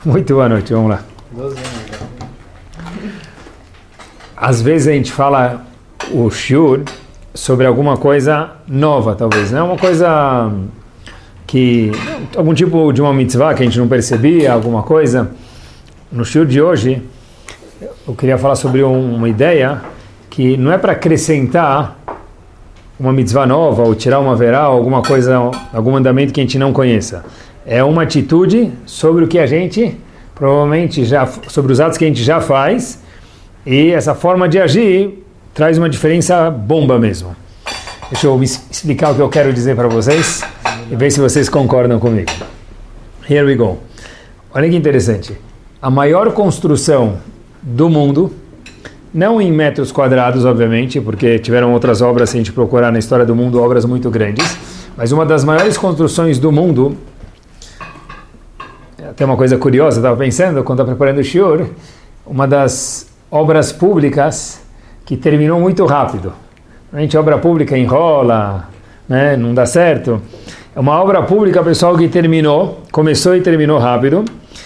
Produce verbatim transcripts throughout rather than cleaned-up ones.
Muito boa noite, vamos lá. Às vezes a gente fala o shiur sobre alguma coisa nova, talvez, né? Uma coisa que, algum tipo de uma mitzvah que a gente não percebia, alguma coisa. No shiur de hoje, eu queria falar sobre um, uma ideia que não é para acrescentar uma mitzvah nova ou tirar uma verá, alguma coisa, algum mandamento que a gente não conheça. É uma atitude sobre o que a gente provavelmente já, sobre os atos que a gente já faz, e essa forma de agir traz uma diferença bomba mesmo. Deixa eu me explicar o que eu quero dizer para vocês e ver se vocês concordam comigo. Here we go. Olha que interessante. A maior construção do mundo, não em metros quadrados, obviamente, porque tiveram outras obras, se a gente procurar na história do mundo, obras muito grandes, mas uma das maiores construções do mundo. Tem uma coisa curiosa, eu estava pensando, quando estava preparando o shiur, uma das obras públicas que terminou muito rápido. A gente, obra pública enrola, né, não dá certo. É uma obra pública, pessoal, que terminou, começou e terminou rápido.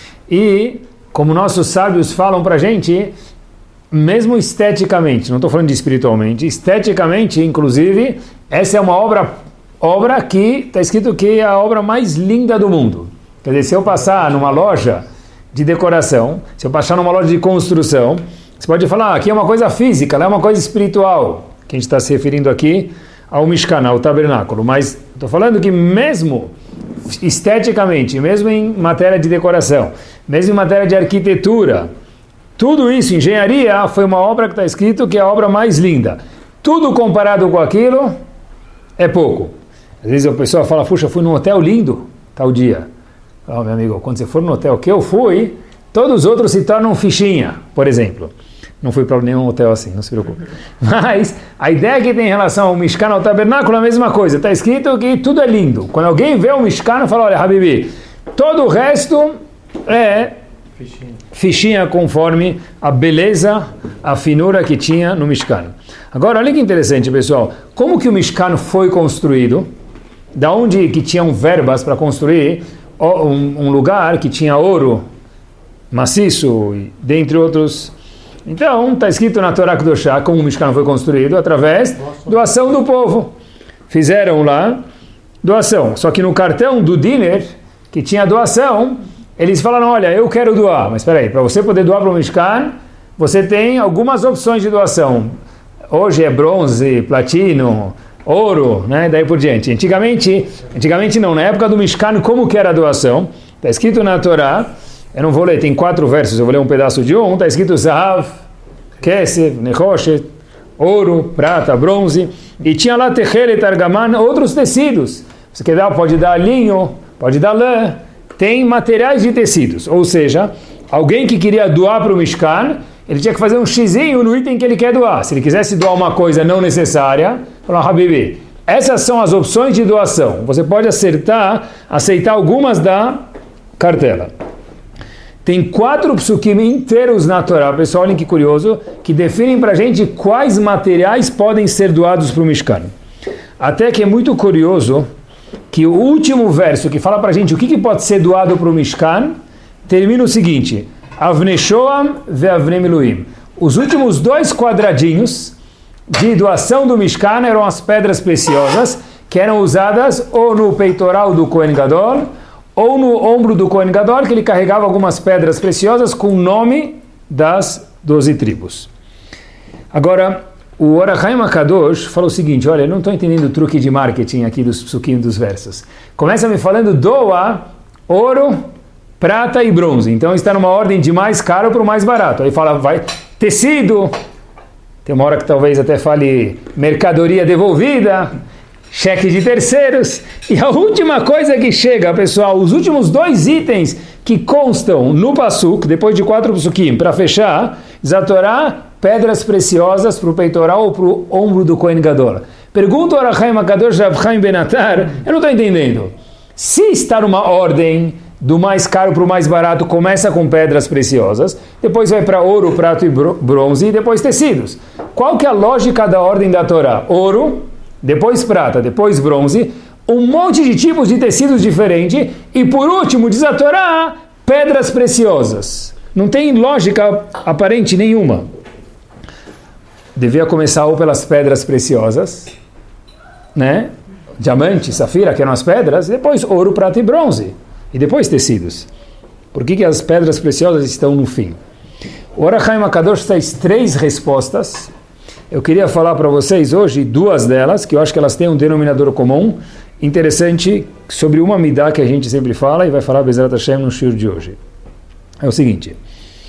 E, como nossos sábios falam para a gente, mesmo esteticamente, não estou falando de espiritualmente, esteticamente, inclusive, essa é uma obra, obra que está escrito que é a obra mais linda do mundo. Quer dizer, se eu passar numa loja de decoração, se eu passar numa loja de construção, você pode falar, ah, aqui é uma coisa física, lá é uma coisa espiritual, que a gente está se referindo aqui ao Mishkan, ao tabernáculo. Mas estou falando que mesmo esteticamente, mesmo em matéria de decoração, mesmo em matéria de arquitetura, tudo isso, engenharia, foi uma obra que está escrito que é a obra mais linda. Tudo comparado com aquilo é pouco. Às vezes a pessoa fala, puxa, fui num hotel lindo, tal dia. Oh, meu amigo, quando você for no hotel que eu fui, todos os outros se tornam fichinha, por exemplo. Não fui para nenhum hotel assim, não se preocupe. Mas a ideia que tem em relação ao Mishkan, ao tabernáculo, é a mesma coisa. Está escrito que tudo é lindo. Quando alguém vê o Mishkan, fala, olha, Habibi, todo o resto é fichinha, fichinha conforme a beleza, a finura que tinha no Mishkan. Agora, olha que interessante, pessoal. Como que o Mishkan foi construído? Da onde que tinham verbas para construir um, um lugar que tinha ouro maciço, dentre outros. Então, está escrito na Torá Kedoshá como o Mishkan foi construído, através da doação do povo. Fizeram lá doação. Só que no cartão do Diner, que tinha doação, eles falaram, olha, eu quero doar. Mas espera aí, para você poder doar para o Mishkan, você tem algumas opções de doação. Hoje é bronze, platino, ouro, né? Daí por diante. Antigamente, antigamente não, na época do Mishkan, como que era a doação? Está escrito na Torá, eu não vou ler, tem quatro versos, eu vou ler um pedaço de um, está escrito Zahav, Kesef, Nechoshet, ouro, prata, bronze, e tinha lá Techelet, Argaman, outros tecidos. Você quer dar, pode dar linho, pode dar lã, tem materiais de tecidos. Ou seja, alguém que queria doar para o Mishkan, ele tinha que fazer um xizinho no item que ele quer doar. Se ele quisesse doar uma coisa não necessária, falou, Habibi, essas são as opções de doação. Você pode acertar, aceitar algumas da cartela. Tem quatro psukim inteiros na Torá, pessoal, olhem que curioso, que definem para a gente quais materiais podem ser doados para o Mishkan. Até que é muito curioso que o último verso que fala para a gente o que, que pode ser doado para o Mishkan, termina o seguinte, Avnei Shoam ve'Avnei Miluim. Os últimos dois quadradinhos de doação do Mishkan eram as pedras preciosas que eram usadas ou no peitoral do Kohen Gadol ou no ombro do Kohen Gadol, que ele carregava algumas pedras preciosas com o nome das doze tribos. Agora, o Or HaChaim HaKadosh falou o seguinte, olha, eu não estou entendendo o truque de marketing aqui dos psukim dos versos. Começa me falando doa ouro, prata e bronze. Então está numa ordem de mais caro para o mais barato. Aí fala, vai, tecido, tem uma hora que talvez até fale mercadoria devolvida, cheque de terceiros. E a última coisa que chega, pessoal, os últimos dois itens que constam no Pasuk, depois de quatro Pasukim, para fechar, Zatorá, pedras preciosas para o peitoral ou para o ombro do Kohen Gadol. Pergunta ao Or HaChaim HaKadosh Rav Chaim Ben Atar, eu não estou entendendo. Se está numa ordem do mais caro para o mais barato, começa com pedras preciosas, depois vai para ouro, prato e bronze, e depois tecidos. Qual que é a lógica da ordem da Torá? Ouro, depois prata, depois bronze, um monte de tipos de tecidos diferentes, e por último, diz a Torá, pedras preciosas. Não tem lógica aparente nenhuma. Devia começar ou pelas pedras preciosas, né? Diamante, safira, que eram as pedras, depois ouro, prata e bronze, e depois tecidos. Por que que as pedras preciosas estão no fim? O Or HaChaim HaKadosh traz três respostas. Eu queria falar para vocês hoje duas delas, que eu acho que elas têm um denominador comum, interessante, sobre uma midah que a gente sempre fala, e vai falar Bezrat Hashem no shiur de hoje. É o seguinte,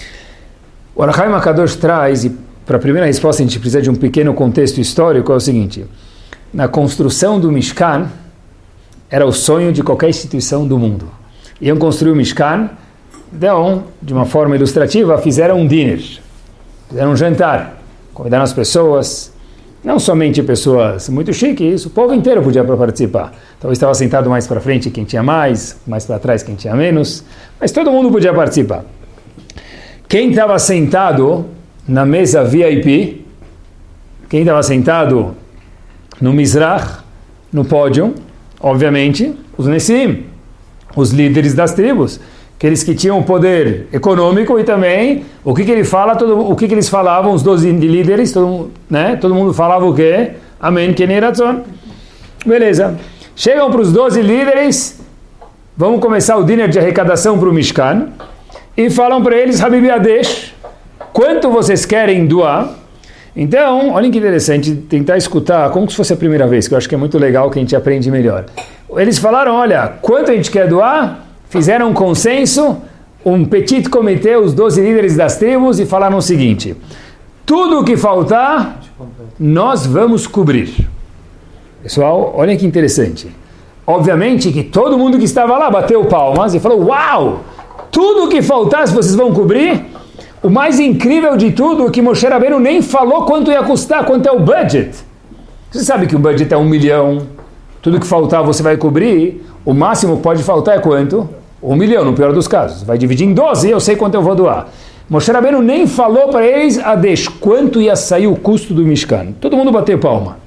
o Or HaChaim HaKadosh traz, e para a primeira resposta a gente precisa de um pequeno contexto histórico, é o seguinte, na construção do Mishkan, era o sonho de qualquer instituição do mundo. Iam construir o Mishkan, então, de uma forma ilustrativa, fizeram um dinner, fizeram um jantar, convidaram as pessoas, não somente pessoas muito chiques, o povo inteiro podia participar. Talvez estava sentado mais para frente quem tinha mais, mais para trás quem tinha menos, mas todo mundo podia participar. Quem estava sentado na mesa V I P, quem estava sentado no Mizrach, no pódio, obviamente, os Nessim, os líderes das tribos, aqueles que tinham poder econômico e também o que que ele fala, todo, o que que eles falavam, os doze líderes, todo, né? Todo mundo falava o quê? Amém, Kenei Ratzon. Beleza. Chegam para os doze líderes, vamos começar o dinner de arrecadação para o Mishkan, e falam para eles, Habib Adesh, quanto vocês querem doar? Então, olha que interessante, tentar escutar como se fosse a primeira vez, que eu acho que é muito legal, que a gente aprende melhor. Eles falaram, olha, quanto a gente quer doar? Fizeram um consenso, um petit comitê, os doze líderes das tribos, e falaram o seguinte, tudo o que faltar, nós vamos cobrir. Pessoal, olha que interessante. Obviamente que todo mundo que estava lá bateu palmas e falou, uau, tudo o que faltasse vocês vão cobrir? O mais incrível de tudo é que Moshe Rabbeinu nem falou quanto ia custar, quanto é o budget. Você sabe que o budget é um milhão, tudo que faltar você vai cobrir, o máximo que pode faltar é quanto? Um milhão, no pior dos casos. Vai dividir em doze e eu sei quanto eu vou doar. Moshe Rabbeinu nem falou para eles, Adesh, quanto ia sair o custo do Mishkan. Todo mundo bateu palma.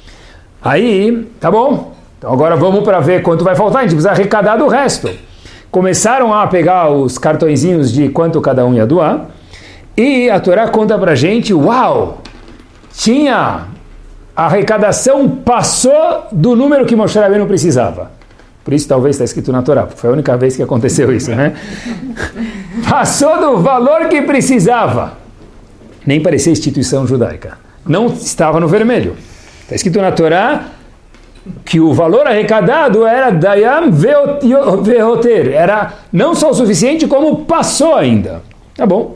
Aí, tá bom, então agora vamos para ver quanto vai faltar, a gente precisa arrecadar do resto. Começaram a pegar os cartõezinhos de quanto cada um ia doar, e a Torá conta pra gente, uau, tinha, a arrecadação passou do número que Moshe Rabbeinu precisava. Por isso talvez está escrito na Torá, porque foi a única vez que aconteceu isso, né? Passou do valor que precisava. Nem parecia instituição judaica. Não estava no vermelho. Está escrito na Torá que o valor arrecadado era Dayam Veoter. Era não só o suficiente, como passou ainda. Tá bom.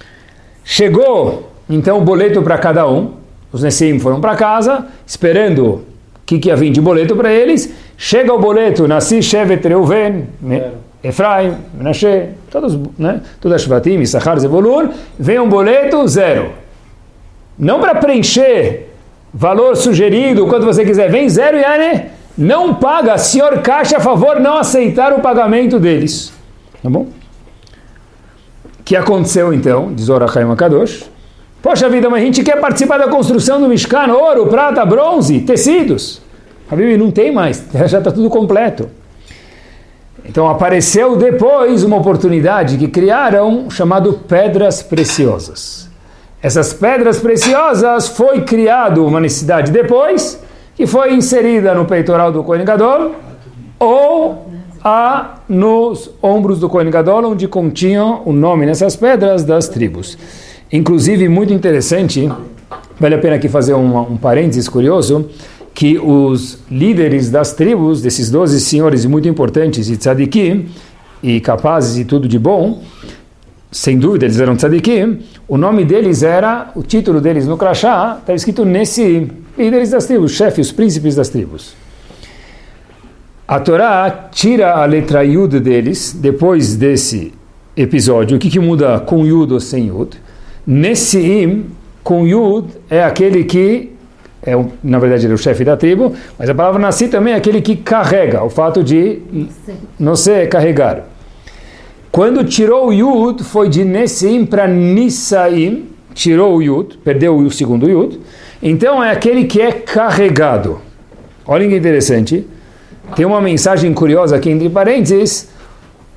Chegou, então, o boleto para cada um. Os Nessim foram para casa, esperando o que, que ia vir de boleto para eles. Chega o boleto, Nassi, Shevet, Reuven, Efraim, Menashe, todos, né? Todas Shvatim, Issachar, Zevulun. Vem um boleto, zero. Não para preencher valor sugerido, quanto você quiser. Vem zero, Yane, não paga. Senhor Caixa, a favor, não aceitar o pagamento deles. Tá bom? O que aconteceu então? Diz Or HaChaim HaKadosh. Poxa vida, mas a gente quer participar da construção do Mishkan, ouro, prata, bronze, tecidos. Habib, não tem mais, já está tudo completo. Então apareceu depois uma oportunidade que criaram, chamado pedras preciosas. Essas pedras preciosas foi criado uma necessidade depois, que foi inserida no peitoral do Kohen Gadol, ou a, nos ombros do Kohen Gadol, onde continham o nome nessas pedras das tribos. Inclusive, muito interessante, vale a pena aqui fazer um, um parênteses curioso, que os líderes das tribos, desses doze senhores muito importantes e tzadikim, e capazes e tudo de bom, sem dúvida eles eram tzadikim, o nome deles era, o título deles no crachá, está escrito nesse, líderes das tribos, chefes, os príncipes das tribos. A Torá tira a letra Yud deles, depois desse episódio, o que, que muda com Yud ou sem Yud? Nesse com Yud é aquele que, é, na verdade ele é o chefe da tribo, mas a palavra Nassi também é aquele que carrega, o fato de não ser carregar. Quando tirou o Yud, foi de Nessim para Nissaim, tirou o Yud, perdeu o segundo Yud, então é aquele que é carregado. Olha que interessante, tem uma mensagem curiosa aqui entre parênteses,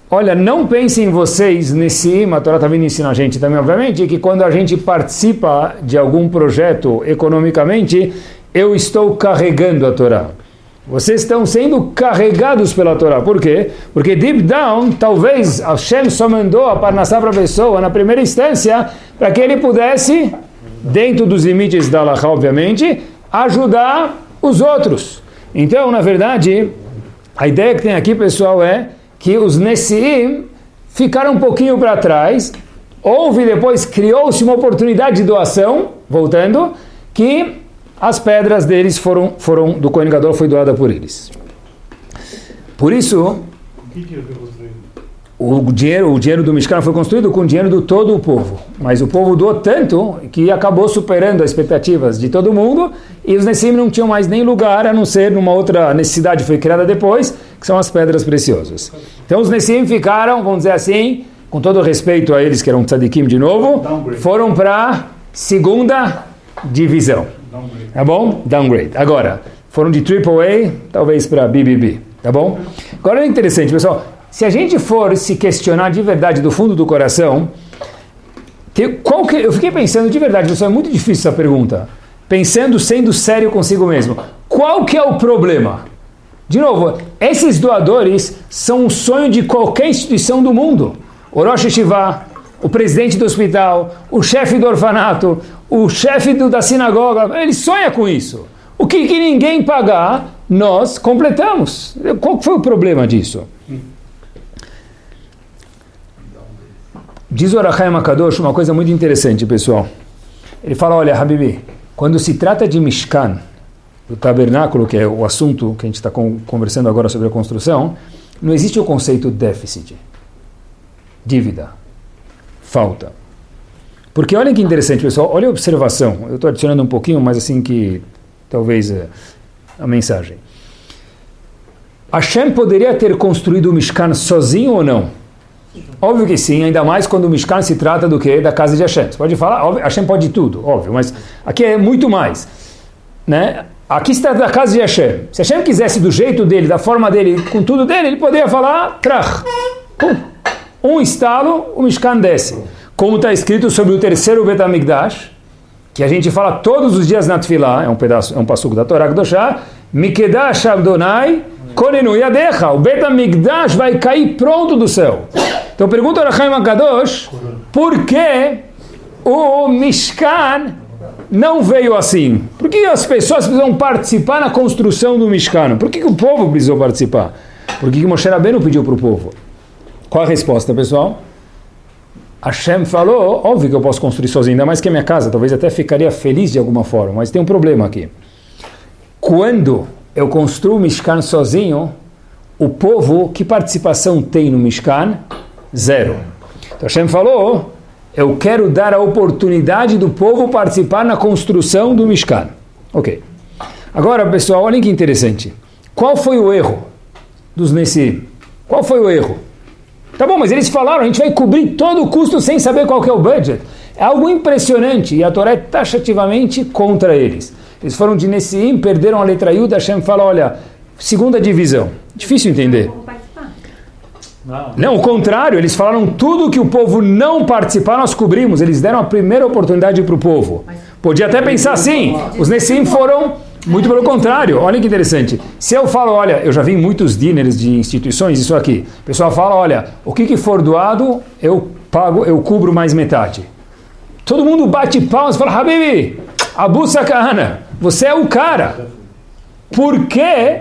olha, não pensem vocês nesse, a Torá está vindo ensinar a gente também, obviamente, que quando a gente participa de algum projeto economicamente, eu estou carregando a Torá. Vocês estão sendo carregados pela Torá. Por quê? Porque deep down, talvez Hashem só mandou a Parnassá para a pessoa na primeira instância para que ele pudesse, dentro dos limites da Halakha, obviamente, ajudar os outros. Então, na verdade, a ideia que tem aqui, pessoal, é que os Nessiim ficaram um pouquinho para trás. Houve depois, criou-se uma oportunidade de doação, voltando, que as pedras deles foram, foram do Kohen Gadol, foi doada por eles. Por isso, o que que foi construído? O dinheiro, o dinheiro do Mishkan foi construído com o dinheiro de todo o povo. Mas o povo doou tanto que acabou superando as expectativas de todo mundo e os Nessim não tinham mais nem lugar a não ser numa outra necessidade que foi criada depois, que são as pedras preciosas. Então os Nessim ficaram, vamos dizer assim, com todo respeito a eles que eram tzadikim de novo, Downgrade. Foram para a segunda divisão. Downgrade. Tá bom? Downgrade. Agora, foram de triple A, talvez para B B B. Tá bom? Agora é interessante, pessoal. Se a gente for se questionar de verdade do fundo do coração, que, qual que, eu fiquei pensando de verdade, pessoal, é muito difícil essa pergunta. Pensando, sendo sério consigo mesmo. Qual que é o problema? De novo, esses doadores são um sonho de qualquer instituição do mundo. O Rosh Yeshiva, o presidente do hospital, o chefe do orfanato, o chefe do, da sinagoga, ele sonha com isso. O que, que ninguém pagar, nós completamos. Qual foi o problema disso? Diz o Ohr HaChaim HaKadosh uma coisa muito interessante, pessoal. Ele fala, olha, Habibi, quando se trata de Mishkan, do tabernáculo, que é o assunto que a gente está conversando agora sobre a construção, não existe o conceito de déficit, dívida, falta. Porque olha que interessante, pessoal, olha a observação. Eu estou adicionando um pouquinho, mas assim que talvez é, a mensagem. Hashem poderia ter construído o Mishkan sozinho ou não? Óbvio que sim, ainda mais quando o Mishkan se trata do que? Da casa de Hashem. Você pode falar, óbvio, Hashem pode tudo, óbvio, mas aqui é muito mais. Né? Aqui se trata da casa de Hashem. Se Hashem quisesse do jeito dele, da forma dele, com tudo dele, ele poderia falar, trach. Um estalo, o Mishkan desce. Como está escrito sobre o terceiro Bet HaMikdash, que a gente fala todos os dias na Tefilá, é um pedaço, é um passuco da Torá Kedoshá, Mikedash Adonai Konenu Yadecha, o Bet HaMikdash vai cair pronto do céu. Então pergunta ao Ohr HaChaim HaKadosh, por que o Mishkan não veio assim? Por que as pessoas precisam participar na construção do Mishkan? Por que, que o povo precisou participar? Por que, que Moshe Rabbeinu pediu para o povo? Qual a resposta, pessoal? Hashem falou, óbvio que eu posso construir sozinho, ainda mais que a minha casa, talvez até ficaria feliz de alguma forma, mas tem um problema aqui. Quando eu construo o Mishkan sozinho, o povo, que participação tem no Mishkan? Zero. Então Hashem falou, eu quero dar a oportunidade do povo participar na construção do Mishkan. Ok. Agora, pessoal, olhem que interessante. Qual foi o erro dos Nessim? Qual foi o erro? Tá bom, mas eles falaram, a gente vai cobrir todo o custo sem saber qual que é o budget. É algo impressionante e a Torá é taxativamente contra eles. Eles foram de Nessim, perderam a letra Yud, Hashem fala, olha, segunda divisão. Difícil entender. Não, não, o contrário, eles falaram tudo que o povo não participar, nós cobrimos. Eles deram a primeira oportunidade para o povo. Podia até pensar assim, os Nessim foram muito pelo contrário. Olha que interessante. Se eu falo, olha, eu já vi muitos dinners de instituições, isso aqui. O pessoal fala, olha, o que, que for doado, eu pago, eu cubro mais metade. Todo mundo bate palmas e fala, Habibi, Abu Sakana, você é o cara. Por que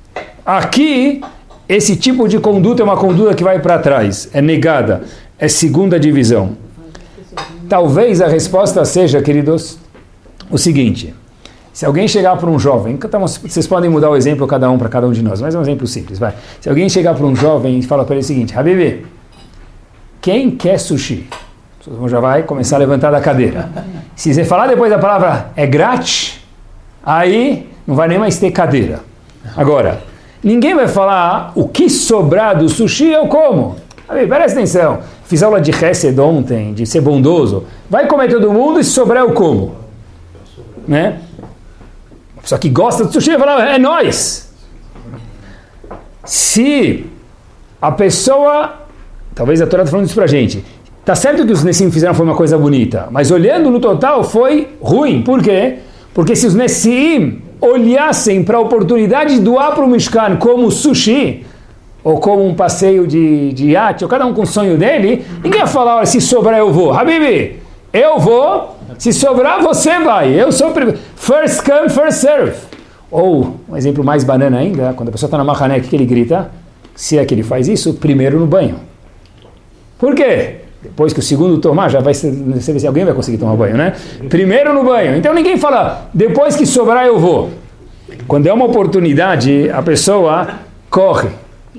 aqui esse tipo de conduta é uma conduta que vai para trás, é negada, é segunda divisão? Talvez a resposta seja, queridos, o seguinte: se alguém chegar para um jovem, vocês podem mudar o exemplo cada um para cada um de nós, mas é um exemplo simples, vai. Se alguém chegar para um jovem e fala para ele o seguinte, Habibi, quem quer sushi? Você já vai começar a levantar da cadeira. Se você falar depois da palavra é grátis, aí não vai nem mais ter cadeira. Agora, ninguém vai falar o que sobrar do sushi eu como. Habibi, presta atenção, fiz aula de Hesed ontem, de ser bondoso. Vai comer todo mundo e se sobrar eu como. Né? Só que gosta de sushi, vai falar, é nóis. Se a pessoa talvez a Torá está falando isso para a gente. Tá certo que os Nessim fizeram foi uma coisa bonita, mas olhando no total foi ruim. Por quê? Porque se os Nessim olhassem para a oportunidade de doar para o Mishkan como sushi, ou como um passeio de, de iate, ou cada um com o sonho dele, ninguém ia falar, olha, se sobrar eu vou. Habibi, eu vou, se sobrar você vai. Eu sou primeiro. First come, first serve. Ou, um exemplo mais banana ainda, quando a pessoa está na mahané, que ele grita, se é que ele faz isso, primeiro no banho. Por quê? Depois que o segundo tomar, já vai ser, se alguém vai conseguir tomar banho, né? Primeiro no banho. Então ninguém fala, depois que sobrar eu vou. Quando é uma oportunidade, a pessoa corre.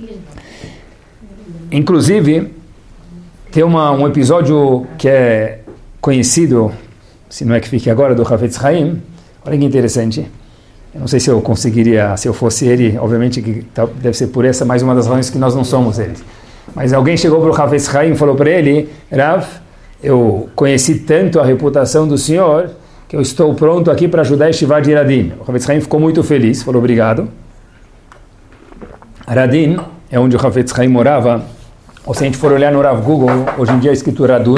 Inclusive, tem uma, um episódio que é conhecido, se não é que fique agora, do Hafetz Haim. Olha que interessante. Eu não sei se eu conseguiria, se eu fosse ele, obviamente que deve ser por essa mais uma das razões que nós não somos eles. Mas alguém chegou para o Hafetz Haim e falou para ele, Rav, eu conheci tanto a reputação do senhor que eu estou pronto aqui para ajudar a Yeshiva de Radin. O Hafetz Haim ficou muito feliz, falou obrigado. Radin é onde o Hafetz Haim morava, ou se a gente for olhar no Rav Google, hoje em dia é escrito Radun,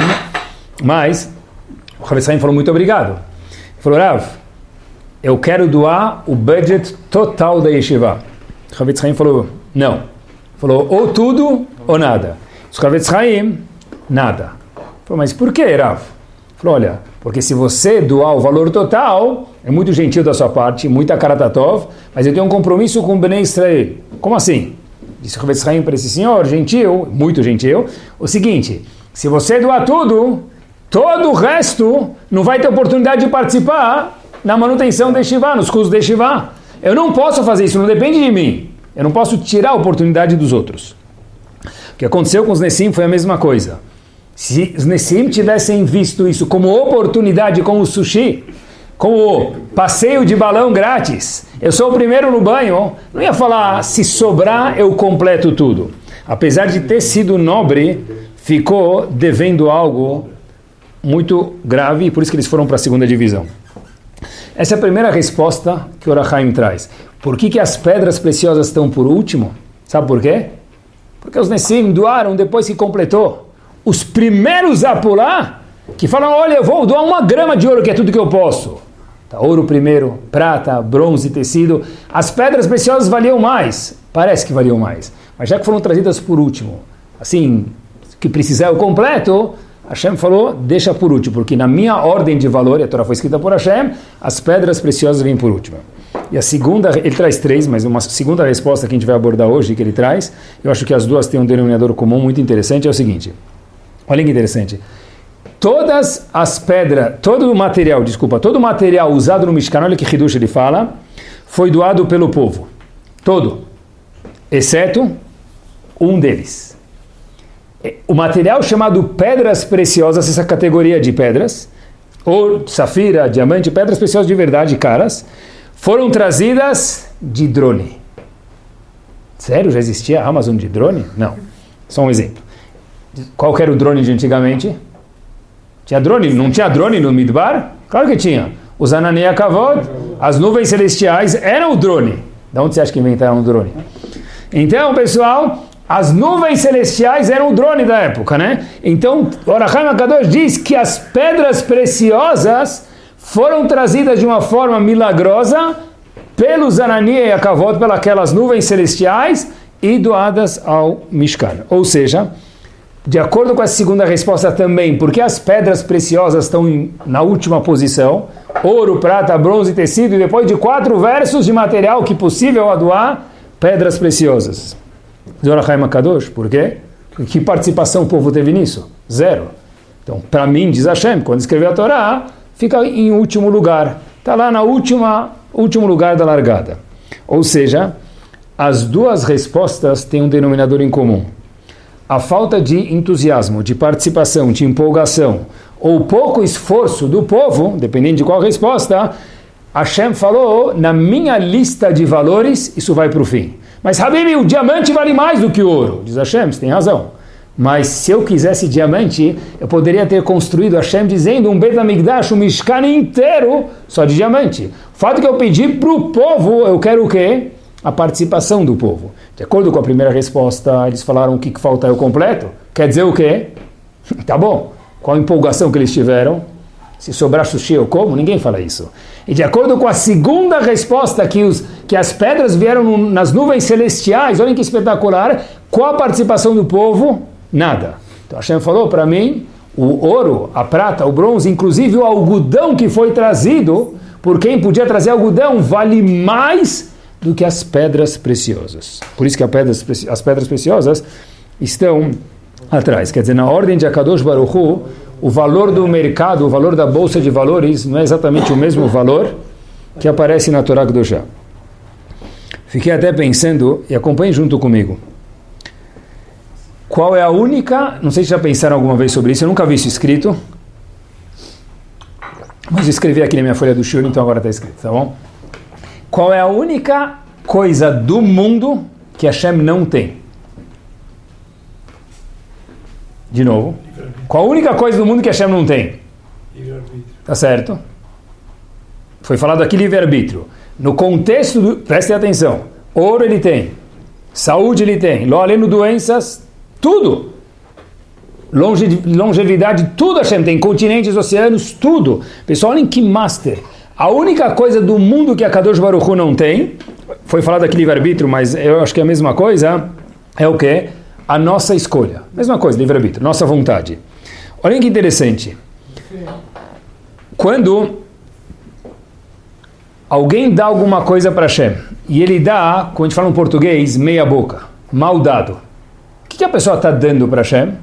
mas o Hafetz Haim falou muito obrigado. Ele falou, Rav, eu quero doar o budget total da Yeshiva. O Hafetz Haim falou, não. Falou, ou tudo ou nada. O Hafetz Haim, nada. Falou, mas por que, Rav? Falou, olha, porque se você doar o valor total, é muito gentil da sua parte, muita karatatov, mas eu tenho um compromisso com o Bnei Israel. Como assim? Disse o Hafetz Haim para esse senhor, gentil, muito gentil, o seguinte, se você doar tudo, todo o resto não vai ter oportunidade de participar na manutenção da Yeshiva, nos custos da Yeshiva. Eu não posso fazer isso, não depende de mim. Eu não posso tirar a oportunidade dos outros. O que aconteceu com os Nessim foi a mesma coisa. Se os Nessim tivessem visto isso como oportunidade, como sushi, como passeio de balão grátis, eu sou o primeiro no banho, não ia falar, se sobrar eu completo tudo. Apesar de ter sido nobre, ficou devendo algo muito grave, e por isso que eles foram para a segunda divisão. Essa é a primeira resposta que o Orachaim traz. Por que, que as pedras preciosas estão por último? Sabe por quê? Porque os Nessim doaram depois que completou. Os primeiros a pular, que falam, olha, eu vou doar uma grama de ouro, que é tudo que eu posso. Tá, ouro primeiro, prata, bronze, tecido. As pedras preciosas valiam mais. Parece que valiam mais. Mas já que foram trazidas por último, assim, que precisar o completo, Hashem falou, deixa por último, porque na minha ordem de valor, e a Torá foi escrita por Hashem, as pedras preciosas vêm por último. E a segunda, ele traz três, mas uma segunda resposta que a gente vai abordar hoje, que ele traz, eu acho que as duas têm um denominador comum muito interessante, é o seguinte, olha que interessante, todas as pedras, todo o material, desculpa, todo o material usado no Mishkan, olha que Hidush ele fala, foi doado pelo povo, todo, exceto um deles. O material chamado pedras preciosas, essa categoria de pedras, ouro, safira, diamante, pedras preciosas de verdade, caras, foram trazidas de drone. Sério? Já existia a Amazon de drone? Não. Só um exemplo. Qual que era o drone de antigamente? Tinha drone? Não tinha drone no Midbar? Claro que tinha. Os Anania Kavod, as nuvens celestiais, eram o drone. De onde você acha que inventaram o drone? Então, pessoal, as nuvens celestiais eram o drone da época, né? Então, o Orachaim HaKadosh diz que as pedras preciosas foram trazidas de uma forma milagrosa pelos Anania e Akavot, pelas aquelas nuvens celestiais e doadas ao Mishkan. Ou seja, de acordo com a segunda resposta também, porque as pedras preciosas estão em, na última posição, ouro, prata, bronze, tecido, e depois de quatro versos de material que possível a doar, pedras preciosas. Zorachaim HaKadosh, por quê? Que participação o povo teve nisso? Zero. Então, para mim, diz Hashem, quando escreveu a Torá, fica em último lugar. Está lá na última, último lugar da largada. Ou seja, as duas respostas têm um denominador em comum. A falta de entusiasmo, de participação, de empolgação, ou pouco esforço do povo, dependendo de qual resposta, Hashem falou, na minha lista de valores, isso vai para o fim. Mas, Habibi, o diamante vale mais do que o ouro. Diz Hashem, você tem razão. Mas se eu quisesse diamante, eu poderia ter construído, Hashem dizendo, um Beit HaMikdash, um Mishkan inteiro só de diamante. O fato que eu pedi para o povo, eu quero o quê? A participação do povo. De acordo com a primeira resposta, eles falaram o que falta é o completo. Quer dizer o quê? Tá bom, qual a empolgação que eles tiveram? Se sobrar sushi eu como? Ninguém fala isso. E de acordo com a segunda resposta, que, os, que as pedras vieram no, nas nuvens celestiais, olhem que espetacular, qual a participação do povo? Nada. Então Hashem falou para mim, o ouro, a prata, o bronze, inclusive o algodão que foi trazido, por quem podia trazer algodão, vale mais do que as pedras preciosas. Por isso que as pedras, as pedras preciosas estão atrás. Quer dizer, na ordem de Akadosh Baruch Hu, o valor do mercado, o valor da bolsa de valores, não é exatamente o mesmo valor que aparece na Torá Kedoshá. Fiquei até pensando, e acompanhe junto comigo, qual é a única, não sei se já pensaram alguma vez sobre isso, eu nunca vi isso escrito, mas escrevi aqui na minha folha do shiur, então agora está escrito, tá bom? Qual é a única coisa do mundo que Hashem não tem? De novo. Qual a única coisa do mundo que Hashem não tem? Livre-arbítrio. Tá certo? Foi falado aqui livre-arbítrio. No contexto, do, prestem atenção, ouro ele tem, saúde ele tem, lo aleno doenças, tudo. Longe, longevidade, tudo Hashem tem, continentes, oceanos, tudo. Pessoal, olhem que master. A única coisa do mundo que a Kadosh Baruch Hu não tem, foi falado aqui livre-arbítrio, mas eu acho que é a mesma coisa, é o quê? A nossa escolha. Mesma coisa, livre-arbítrio, nossa vontade. Olhem que interessante. Quando alguém dá alguma coisa para Hashem, e ele dá, como a gente fala em português, meia boca, mal dado. O que, que a pessoa está dando para Hashem?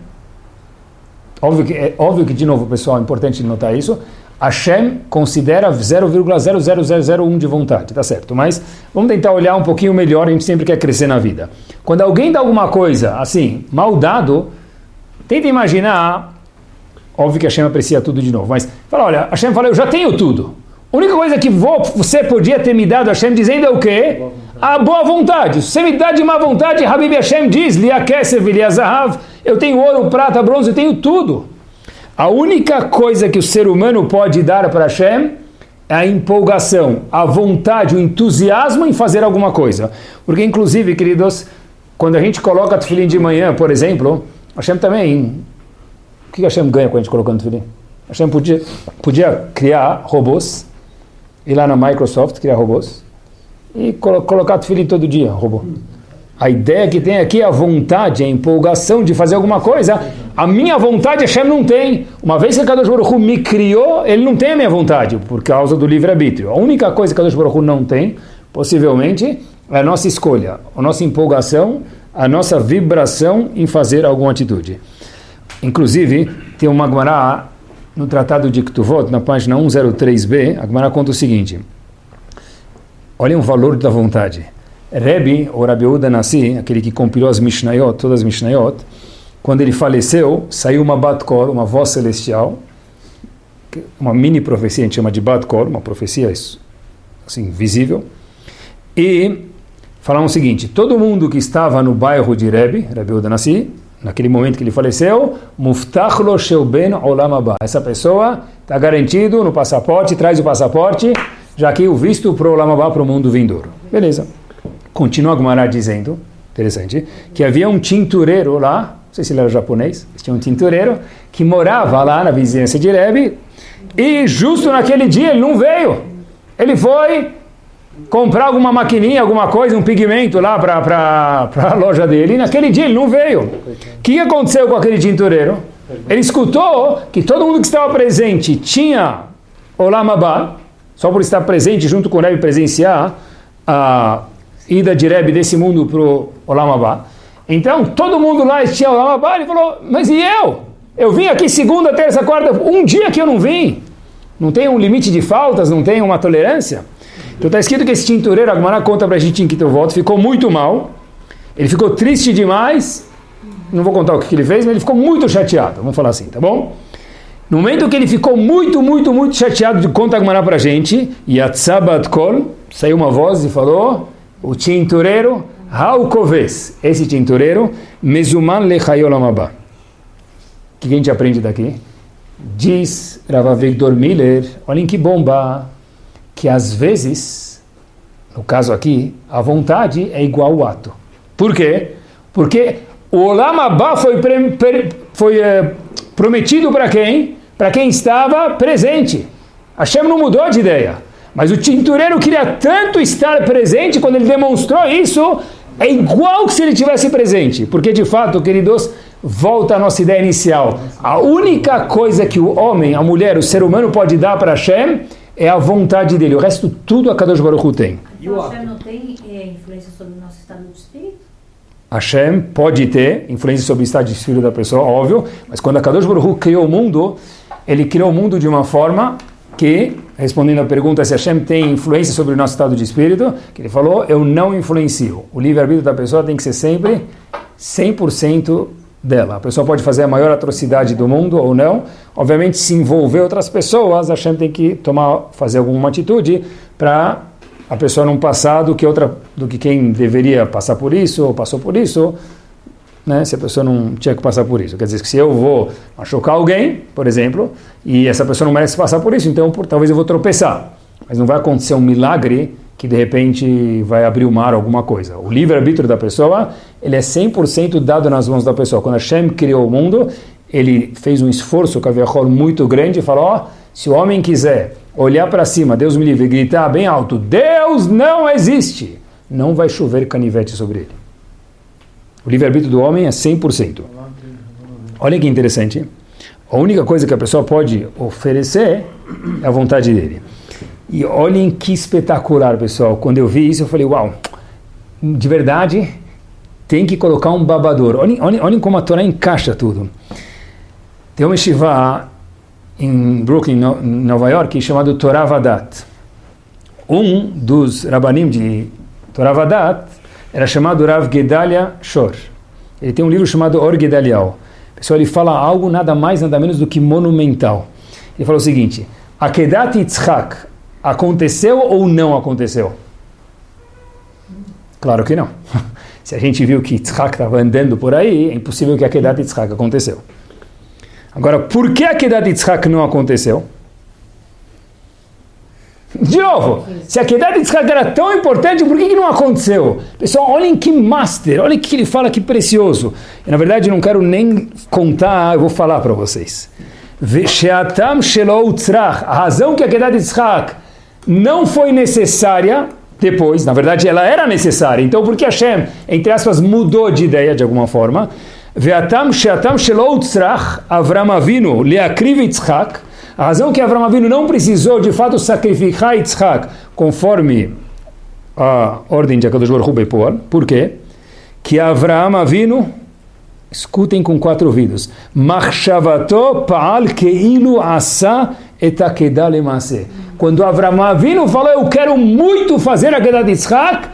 Óbvio que, é óbvio que, de novo, pessoal, é importante notar isso. Hashem considera zero vírgula zero zero zero zero um de vontade, tá certo? Mas vamos tentar olhar um pouquinho melhor, a gente sempre quer crescer na vida. Quando alguém dá alguma coisa, assim, mal dado, tenta imaginar, óbvio que Hashem aprecia tudo de novo, mas fala, olha, Hashem fala, eu já tenho tudo. A única coisa que vou, você podia ter me dado, Hashem, dizendo é o quê? A boa vontade. Se você me dá de má vontade, Habib Hashem diz, Liakesev, Liazahav, eu tenho ouro, prata, bronze, eu tenho tudo. A única coisa que o ser humano pode dar para Hashem é a empolgação, a vontade, o entusiasmo em fazer alguma coisa. Porque, inclusive, queridos, quando a gente coloca tefilim de manhã, por exemplo, Hashem também... O que Hashem ganha quando a gente coloca no tefilim? Hashem podia, podia criar robôs, ir lá na Microsoft, criar robôs, e colo- colocar tefilim todo dia, robô. A ideia que tem aqui é a vontade, a empolgação de fazer alguma coisa. A minha vontade Hashem não tem. Uma vez que Kadosh Baruch Hu me criou, ele não tem a minha vontade, por causa do livre-arbítrio. A única coisa que Kadosh Baruch Hu não tem, possivelmente, é a nossa escolha, a nossa empolgação, a nossa vibração em fazer alguma atitude. Inclusive, tem uma Gemara no Tratado de Ketuvot, na página cento e três b, a Gemara conta o seguinte. Olhem o valor da vontade. Rebbe, ou Rabi Yehuda Nassi, aquele que compilou as Mishnayot, todas as Mishnayot, quando ele faleceu, saiu uma Bat Kol, uma voz celestial, uma mini profecia, a gente chama de Bat Kol, uma profecia assim, visível, e falaram o seguinte, todo mundo que estava no bairro de Rebbe, Rabi Yehuda Nassi, naquele momento que ele faleceu, Muftach lo shel ben olam haba, essa pessoa está garantido no passaporte, traz o passaporte, já que o visto para o olam haba, para o mundo vindouro. Beleza. Continua a Gemara dizendo, interessante, que havia um tintureiro lá, não sei se ele era japonês, tinha um tintureiro que morava lá na vizinhança de Rebbe, e justo naquele dia ele não veio. Ele foi comprar alguma maquininha, alguma coisa, um pigmento lá para a loja dele, e naquele dia ele não veio. O que aconteceu com aquele tintureiro? Ele escutou que todo mundo que estava presente tinha Olam Haba, só por estar presente junto com o Rebbe presenciar a ida de Rebbe desse mundo para o Olam Haba. Então, todo mundo lá tinha Olam Haba, ele falou, mas e eu? Eu vim aqui segunda, terça, quarta, um dia que eu não vim. Não tem um limite de faltas, não tem uma tolerância? Então está escrito que esse tintureiro, a Gemara conta para a gente em que eu volto, ficou muito mal, ele ficou triste demais, não vou contar o que ele fez, mas ele ficou muito chateado, vamos falar assim, tá bom? No momento que ele ficou muito, muito, muito chateado, conta a Gemara para a gente, Yatzabat Kol, saiu uma voz e falou, o tintureiro, Haukoves, esse tintureiro, Mezuman Lechayolam Haba. O que a gente aprende daqui? Diz Rav Avigdor Miller, olhem que bomba, que às vezes, no caso aqui, a vontade é igual ao ato. Por quê? Porque o Olam Abba foi, pre, pre, foi é, prometido para quem? Para quem estava presente. Hashem não mudou de ideia. Mas o tintureiro queria tanto estar presente, quando ele demonstrou isso, é igual que se ele tivesse presente. Porque, de fato, queridos, volta à nossa ideia inicial. A única coisa que o homem, a mulher, o ser humano pode dar para Hashem é a vontade dele. O resto, tudo a Kadosh Baruch Hu tem. E o Hashem não tem é, influência sobre o nosso estado de espírito? Hashem pode ter influência sobre o estado de espírito da pessoa, óbvio, mas quando a Kadosh Baruch Hu criou o mundo, ele criou o mundo de uma forma que, respondendo à pergunta se Hashem tem influência sobre o nosso estado de espírito, que ele falou, eu não influencio. O livre-arbítrio da pessoa tem que ser sempre cem por cento dela. A pessoa pode fazer a maior atrocidade do mundo ou não. Obviamente, se envolver outras pessoas, Hashem tem que tomar, fazer alguma atitude para a pessoa não passar do que, outra, do que quem deveria passar por isso ou passou por isso, né, se a pessoa não tinha que passar por isso. Quer dizer, que se eu vou machucar alguém, por exemplo, e essa pessoa não merece passar por isso, então por, talvez eu vou tropeçar. Mas não vai acontecer um milagre que de repente vai abrir o mar alguma coisa. O livre-arbítrio da pessoa, ele é cem por cento dado nas mãos da pessoa. Quando Hashem criou o mundo, ele fez um esforço, caviarol, muito grande e falou, ó, se o homem quiser olhar para cima, Deus me livre, e gritar bem alto, Deus não existe, não vai chover canivete sobre ele. O livre-arbítrio do homem é cem por cento. Olha que interessante. A única coisa que a pessoa pode oferecer é a vontade dele. E olhem que espetacular, pessoal. Quando eu vi isso, eu falei, uau, de verdade, tem que colocar um babador. Olhem, olhem, olhem como a Torá encaixa tudo. Tem uma yeshiva em Brooklyn, no, Nova York, chamado Torah Vadat. Um dos rabanim de Torah Vadat era chamado Rav Gedalia Shor. Ele tem um livro chamado Or Gedaliah. Pessoal, ele fala algo nada mais, nada menos do que monumental. Ele fala o seguinte, Akedat Yitzhak aconteceu ou não aconteceu? Claro que não. Se a gente viu que Yitzhak estava andando por aí, é impossível que Akedat Yitzhak aconteceu. Agora, por que Akedat Yitzhak não aconteceu? De novo, se a Akedat Yitzhak era tão importante, por que, que não aconteceu? Pessoal, olhem que master, olhem o que ele fala, que precioso. E, na verdade, eu não quero nem contar, eu vou falar para vocês. A razão que a Akedat Yitzhak não foi necessária depois, na verdade, ela era necessária. Então, por que Hashem, entre aspas, mudou de ideia de alguma forma? Avram Avinu leakriv Yitzhak. A razão que Avram Avinu não precisou, de fato, sacrificar Yitzhak conforme a ordem de Akadosh Baruch Hu Bepor. Por quê? Que Avram Avinu, escutem com quatro ouvidos, Machshavato pa'al keilu asa et akedah lemase. Quando Avram Avinu falou, eu quero muito fazer a Akedat Yitzhak,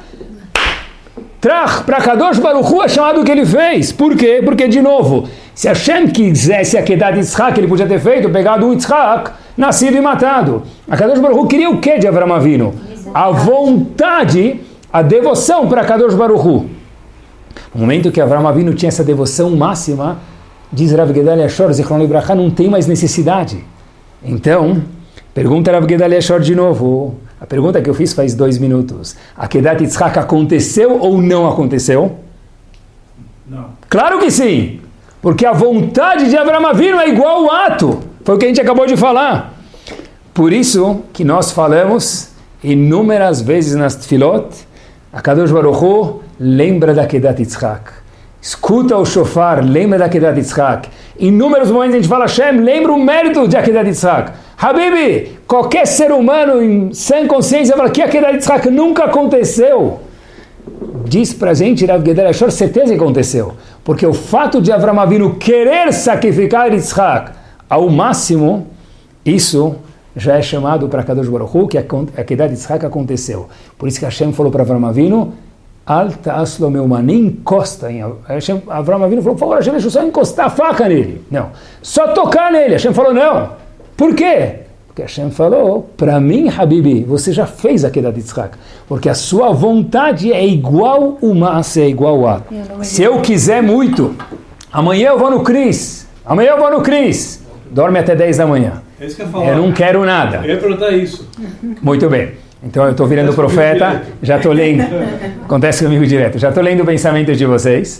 Trach para Kadosh Baruch Hu é chamado o que ele fez. Por quê? Porque, de novo, se Hashem quisesse a Akedat Yitzhak, ele podia ter feito, pegado um Yitzhak, nascido e matado. A Kadosh Baruch Hu queria o que de Avram Avinu? A vontade, a devoção para Kadosh Baruch Hu. No momento que Avram Avinu tinha essa devoção máxima, diz Rav Gedalia Shor, Zichron Libracha, não tem mais necessidade. Então, pergunta Rav Gedalia Shor de novo. A pergunta que eu fiz faz dois minutos. A Akedat Yitzhak aconteceu ou não aconteceu? Não. Claro que sim! Porque a vontade de Avram Avinu é igual ao ato. Foi o que a gente acabou de falar. Por isso que nós falamos inúmeras vezes nas tefilot, a Kadosh Baruch Hu lembra da Akedat Yitzhak. Escuta o shofar, lembra da Akedat Yitzhak. Em inúmeros momentos a gente fala, Hashem, lembra o mérito de Akedat Yitzhak. Habibi, qualquer ser humano em sem consciência fala que Akedat Yitzhak nunca aconteceu. Diz pra gente, Rav Gedalia Shor, certeza que aconteceu. Porque o fato de Avram Avinu querer sacrificar Yitzhak ao máximo, isso já é chamado para Kadosh Baruch Hu, que a Akedat Yitzhak aconteceu. Por isso que Hashem falou para Avram Avinu, Alta aslo meu man, nem encosta em Hashem. Avram Avinu falou, por favor, Hashem, deixa eu só encostar a faca nele. Não, só tocar nele. Hashem falou, não. Por quê? Porque Hashem falou, para mim, Habibi, você já fez a Akedat Yitzhak. Porque a sua vontade é igual o mas, é igual o ato. Se eu quiser muito, amanhã eu vou no Cris. Amanhã eu vou no Cris. Dorme até dez da manhã. É isso que eu ia falar. Eu não quero nada. Eu ia perguntar isso. Muito bem. Então eu estou virando profeta, já estou lendo, acontece comigo direto, já estou lendo o pensamento de vocês,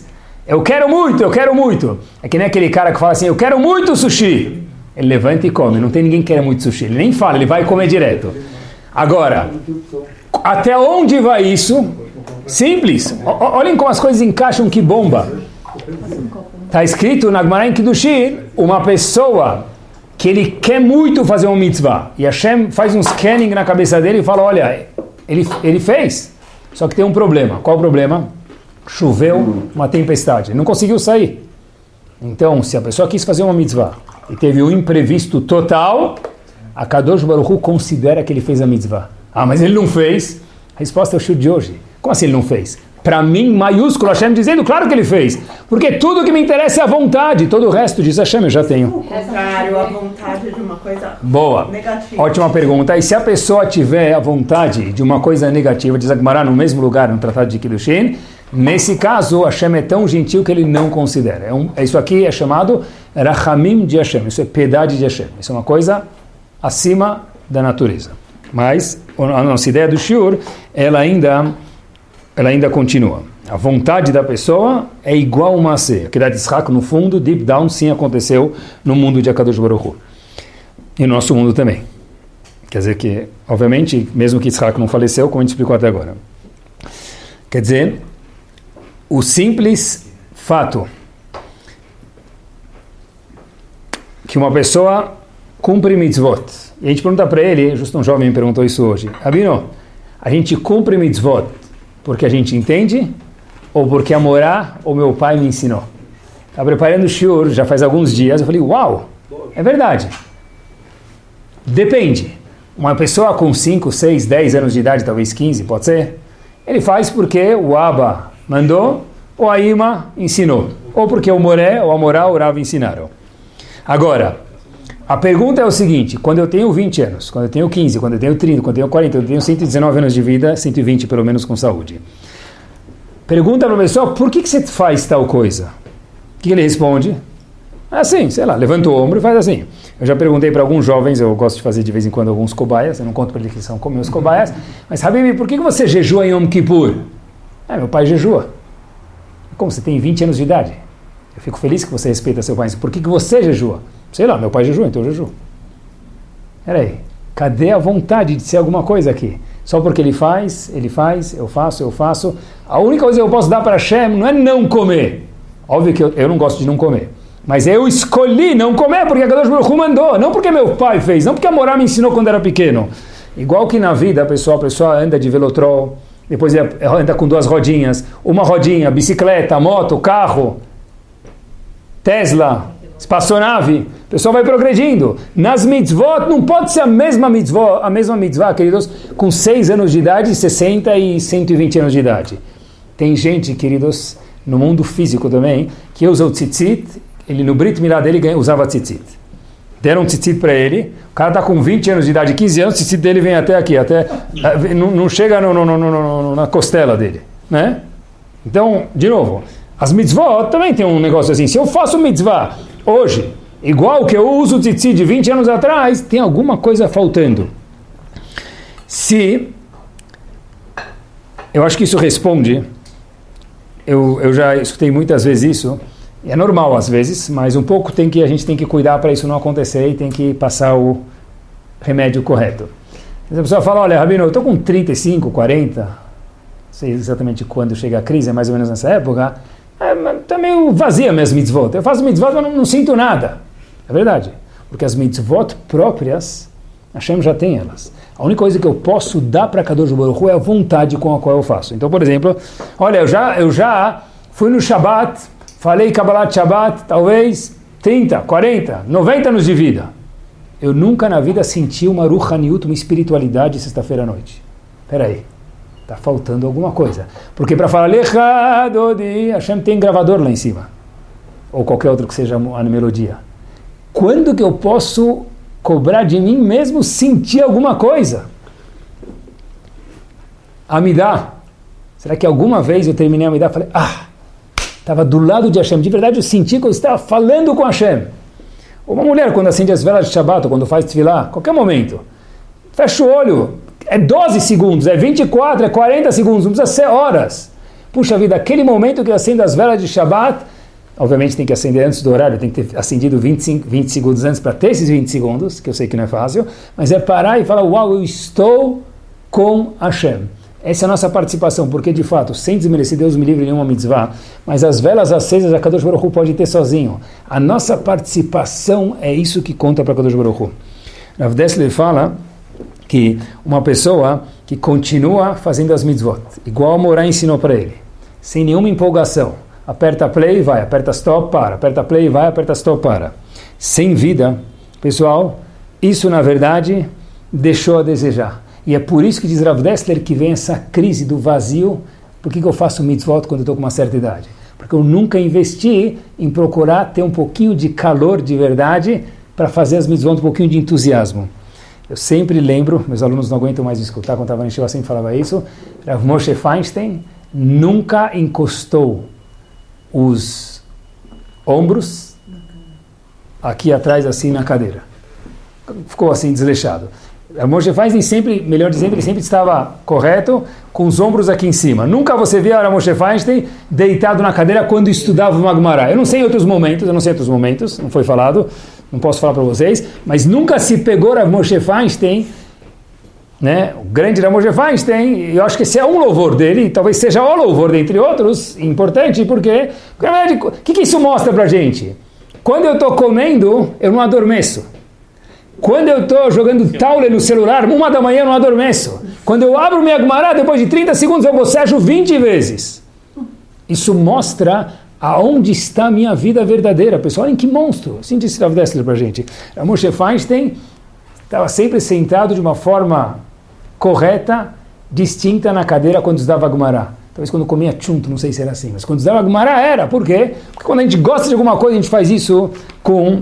Eu quero muito, eu quero muito. É que nem aquele cara que fala assim, eu quero muito sushi. Ele levanta e come, não tem ninguém que quer muito sushi. Ele nem fala, ele vai comer direto. Agora, até onde vai isso? Simples. O, olhem como as coisas encaixam, que bomba. Está escrito na Gemara em Kiddushin, uma pessoa que ele quer muito fazer um mitzvah. E Hashem faz um scanning na cabeça dele e fala, olha, ele, ele fez. Só que tem um problema. Qual o problema? Choveu uma tempestade. Ele não conseguiu sair. Então, se a pessoa quis fazer uma mitzvah e teve um imprevisto total, a Kadosh Baruch Hu considera que ele fez a mitzvah. Ah, mas ele não fez. A resposta é o show de hoje. Como assim ele não fez? Para mim, maiúsculo, Hashem dizendo, claro que ele fez. Porque tudo que me interessa é a vontade. Todo o resto diz Hashem, eu já tenho. O contrário, a vontade de uma coisa Boa. negativa. Ótima pergunta. E se a pessoa tiver a vontade de uma coisa negativa, diz a Gemara no mesmo lugar, no Tratado de Kiddushin, nesse caso, Hashem é tão gentil que ele não considera. É um, isso aqui é chamado Rachamim de Hashem. Isso é piedade de Hashem. Isso é uma coisa acima da natureza. Mas a nossa ideia do shiur, ela ainda, ela ainda continua. A vontade da pessoa é igual uma maaseh. A Kedat Yitzhak, no fundo, deep down, sim aconteceu no mundo de Akadosh Baruch Hu. E no nosso mundo também. Quer dizer que, obviamente, mesmo que Yitzhak não faleceu, como a gente explicou até agora. Quer dizer, o simples fato que uma pessoa cumpre mitzvot. E a gente pergunta para ele, justo um jovem me perguntou isso hoje, Rabino, a gente cumpre mitzvot porque a gente entende ou porque a morar o meu pai me ensinou? Estava preparando o shiur já faz alguns dias, eu falei, uau, é verdade. Depende. Uma pessoa com cinco, seis, dez anos de idade, talvez quinze, pode ser? Ele faz porque o Abba mandou ou a Ima ensinou. Ou porque o Moré ou a Morá ou o Rav ensinaram. Agora, a pergunta é o seguinte, quando eu tenho vinte anos, quando eu tenho quinze, quando eu tenho trinta, quando eu tenho quarenta, eu tenho cento e dezenove anos de vida, cento e vinte pelo menos com saúde. Pergunta para a pessoa, por que, que você faz tal coisa? O que ele responde? Assim, sei lá, levanta o ombro e faz assim. Eu já perguntei para alguns jovens, eu gosto de fazer de vez em quando alguns cobaias, eu não conto para eles que são como meus cobaias, mas Habibi, por que, que você jejua em Yom Kippur? É, meu pai jejua. Como, você tem vinte anos de idade? Eu fico feliz que você respeita seu pai. Por que, que você jejua? Sei lá, meu pai jejua, então eu jejuo. Peraí, cadê a vontade de ser alguma coisa aqui? Só porque ele faz, ele faz, eu faço, eu faço. A única coisa que eu posso dar para Hashem não é não comer. Óbvio que eu, eu não gosto de não comer. Mas eu escolhi não comer porque a Kadosh Baruch Hu mandou. Não porque meu pai fez, não porque a Morá me ensinou quando era pequeno. Igual que na vida, a pessoa, a pessoa anda de velotrol, depois anda com duas rodinhas, uma rodinha, bicicleta, moto, carro, Tesla, espaçonave, a pessoa vai progredindo. Nas mitzvot, não pode ser a mesma mitzvot, a mesma mitzvah, queridos, com seis anos de idade, sessenta e cento e vinte anos de idade. Tem gente, queridos, no mundo físico também, que usa o tzitzit, ele no Brit Milá dele usava tzitzit. Deram um tzitzit para ele, o cara está com vinte anos de idade, quinze anos, o tzitzit dele vem até aqui, até, não, não chega no, no, no, no, na costela dele, né? Então, de novo, as mitzvot também tem um negócio assim, se eu faço mitzvah hoje, igual que eu uso o tzitzit de vinte anos atrás, tem alguma coisa faltando. Se, eu acho que isso responde, eu, eu já escutei muitas vezes isso, e é normal às vezes, mas um pouco tem que, a gente tem que cuidar para isso não acontecer e tem que passar o remédio correto. A pessoa fala, olha, Rabino, eu estou com trinta e cinco, quarenta, não sei exatamente quando chega a crise, é mais ou menos nessa época, está meio vazia minhas mitzvot. Eu faço mitzvot, mas não, não sinto nada. É verdade, porque as mitzvot próprias, Hashem já tem elas. A única coisa que eu posso dar para Kadosh Baruch Hu é a vontade com a qual eu faço. Então, por exemplo, olha, eu já, eu já fui no Shabbat, falei Kabbalat Shabbat, talvez trinta, quarenta, noventa anos de vida. Eu nunca na vida senti uma ruchaniut, uma espiritualidade sexta-feira à noite. Espera aí, está faltando alguma coisa. Porque para falar Lecha Dodi, Hashem tem gravador lá em cima. Ou qualquer outro que seja a melodia. Quando que eu posso cobrar de mim mesmo sentir alguma coisa? Amidá. Será que alguma vez eu terminei a Amidá e falei, ah, estava do lado de Hashem, de verdade eu senti que eu estava falando com Hashem. Uma mulher quando acende as velas de Shabbat, ou quando faz tefilá, qualquer momento, fecha o olho, é doze segundos, é vinte e quatro, é quarenta segundos, não precisa ser horas. puxa vida, aquele momento que eu acendo as velas de Shabbat, obviamente tem que acender antes do horário, tem que ter acendido vinte e cinco, vinte segundos antes para ter esses vinte segundos, que eu sei que não é fácil, mas é parar e falar, uau, eu estou com Hashem. Essa é a nossa participação, porque de fato, sem desmerecer Deus me livre de nenhuma mitzvah, mas as velas acesas a Kadosh Baruch Hu pode ter sozinho. A nossa participação é isso que conta para Kadosh Baruch Hu. Rav Dessler fala que uma pessoa que continua fazendo as mitzvot, igual a Morá ensinou para ele, sem nenhuma empolgação, aperta play, vai, aperta stop, para, aperta play, vai, aperta stop, para. Sem vida, pessoal, isso na verdade deixou a desejar. E é por isso que diz Rav Dessler que vem essa crise do vazio. Por que, que eu faço mitzvot quando eu estou com uma certa idade? Porque eu nunca investi em procurar ter um pouquinho de calor de verdade para fazer as mitzvot, um pouquinho de entusiasmo. Eu sempre lembro, meus alunos não aguentam mais escutar, quando estava na Yeshiva sempre falava isso, Rav Moshe Feinstein nunca encostou os ombros aqui atrás, assim, na cadeira. Ficou assim, desleixado. A Moshe Feinstein sempre, melhor dizendo, ele sempre estava correto, com os ombros aqui em cima. Nunca você via a Moshe Feinstein deitado na cadeira quando estudava o Magmará. Eu não sei em outros momentos, eu não sei em outros momentos, não foi falado, não posso falar para vocês, mas nunca se pegou a Moshe Feinstein, né, o grande da Moshe Feinstein, eu acho que esse é um louvor dele, talvez seja o louvor dentre outros, importante, porque o que, que isso mostra para a gente? Quando eu estou comendo, eu não adormeço. Quando eu estou jogando taule no celular, uma da manhã eu não adormeço. Quando eu abro minha Gemara, depois de trinta segundos eu bocejo vinte vezes. Isso mostra aonde está a minha vida verdadeira. Pessoal, olhem que monstro. Assim disse Rav Dessler para a gente. A Moshe Feinstein estava sempre sentado de uma forma correta, distinta na cadeira quando estudava Gemara. Talvez quando comia tchunto, não sei se era assim, mas quando estudava Gemara era. Por quê? Porque quando a gente gosta de alguma coisa, a gente faz isso com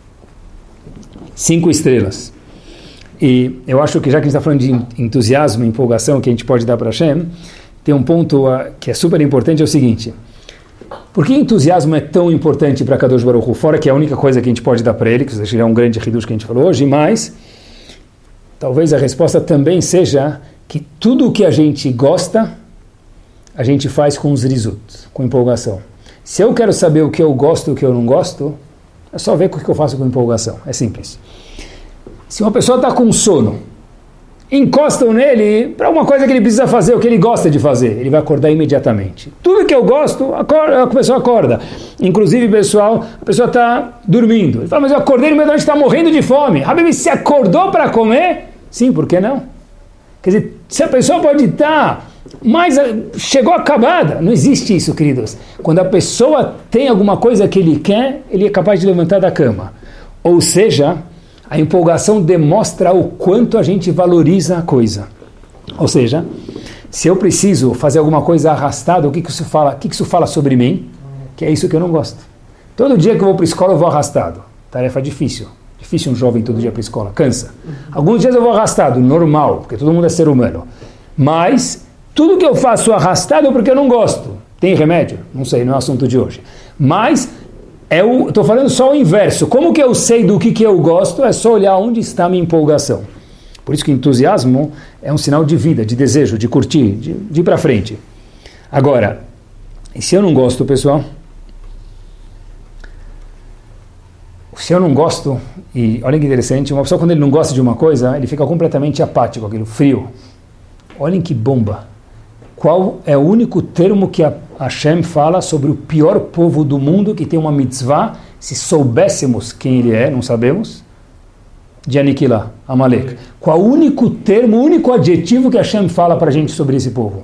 cinco estrelas. E eu acho que já que a gente está falando de entusiasmo, empolgação que a gente pode dar para Hashem, tem um ponto uh, que é super importante, é o seguinte. Por que entusiasmo é tão importante para Kadosh Baruch Hu? Fora que é a única coisa que a gente pode dar para ele, que seja um grande hidush que a gente falou hoje, mas talvez a resposta também seja que tudo o que a gente gosta, a gente faz com zrizut, com empolgação. Se eu quero saber o que eu gosto e o que eu não gosto, é só ver o que eu faço com empolgação. É simples. Se uma pessoa está com sono, encostam nele para uma coisa que ele precisa fazer, o que ele gosta de fazer, ele vai acordar imediatamente. Tudo que eu gosto, acorda, a pessoa acorda. Inclusive, pessoal, a pessoa está dormindo. Ele fala, mas eu acordei, meu Deus, está morrendo de fome. Habib, se acordou para comer? Sim, por que não? Quer dizer, se a pessoa pode estar... Mas chegou acabada. Não existe isso, queridos. Quando a pessoa tem alguma coisa que ele quer, ele é capaz de levantar da cama. Ou seja, a empolgação demonstra o quanto a gente valoriza a coisa. Ou seja, se eu preciso fazer alguma coisa arrastada, o que, que isso fala? O que, que isso fala sobre mim? Que é isso que eu não gosto. Todo dia que eu vou para a escola eu vou arrastado. Tarefa difícil. Difícil um jovem todo dia para a escola. Cansa. Alguns dias eu vou arrastado, normal, porque todo mundo é ser humano. Mas tudo que eu faço arrastado é porque eu não gosto. Tem remédio? Não sei, não é o assunto de hoje. Mas estou falando só o inverso. Como que eu sei do que, que eu gosto? É só olhar onde está a minha empolgação. Por isso que entusiasmo é um sinal de vida, de desejo, de curtir, de, de ir para frente. Agora, e se eu não gosto, pessoal? Se eu não gosto, e olha que interessante, uma pessoa quando ele não gosta de uma coisa, ele fica completamente apático, aquilo frio. Olhem que bomba. Qual é o único termo que a Hashem fala sobre o pior povo do mundo que tem uma mitzvah, se soubéssemos quem ele é, não sabemos, de aniquilar, Amalek. Qual o único termo, o único adjetivo que Hashem fala para a gente sobre esse povo?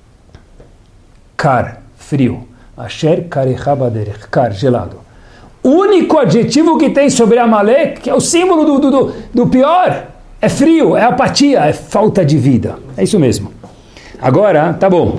Kar, frio. Asher karecha baderech, kar, gelado. O único adjetivo que tem sobre Amalek, que é o símbolo do, do, do, do pior, é frio, é apatia, é falta de vida. É isso mesmo. Agora, tá bom.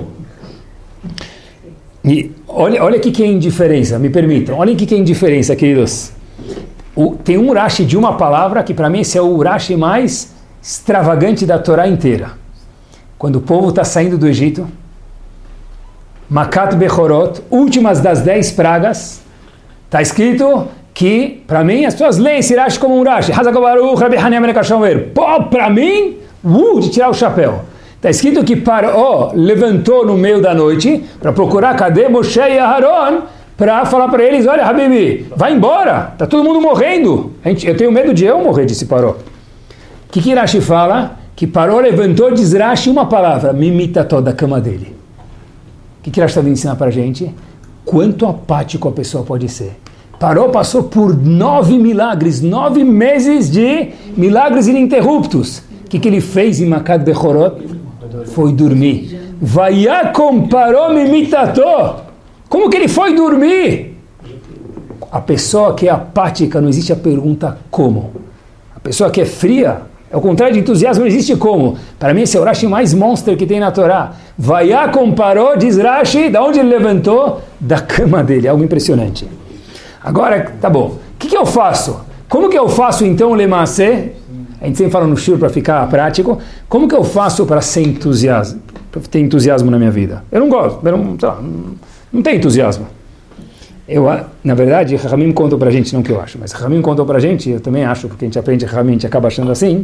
E olha, olha aqui que é indiferença, me permitam. Olha aqui que é indiferença, queridos. O, tem um Urashi de uma palavra que para mim esse é o Urashi mais extravagante da Torá inteira. Quando o povo está saindo do Egito, Makat Bechorot, últimas das dez pragas, está escrito que, para mim, as pessoas leem esse Urashi como um Urashi. Hazakobaruch, Rabi Hanina ben Rekha Shomer. Pô, para mim, uh, de tirar o chapéu. Está escrito que Paró levantou no meio da noite para procurar cadê Moshe e Aharon, para falar para eles, olha, Habibi, vai embora, está todo mundo morrendo. A gente, eu tenho medo de eu morrer, disse Paró. O que, que Rashi fala? Que Paró levantou, diz Rashi uma palavra, mimita toda a cama dele. O que, que Rashi está vindo ensinar para a gente? Quanto apático a pessoa pode ser. Paró passou por nove milagres, nove meses de milagres ininterruptos. O que, que ele fez em Makad Bechorot? Foi dormir. Vayakom Paró mimitato. Como que ele foi dormir? A pessoa que é apática, não existe a pergunta como. A pessoa que é fria, é o contrário de entusiasmo, não existe como. Para mim esse é o Rashi mais monster que tem na Torá. Vayakom Paró, diz Rashi, da onde ele levantou? Da cama dele, algo impressionante. Agora, tá bom, o que, que eu faço? Como que eu faço então o Lemassé? A gente sempre fala no shur para ficar prático. Como que eu faço para ser entusiasmo, para ter entusiasmo na minha vida? Eu não gosto, eu não, tá, não, não tenho entusiasmo. Eu, na verdade, Rahamim contou para a gente, não que eu acho, mas Rahamim contou para a gente, eu também acho, porque a gente aprende Rahamim, a gente acaba achando assim.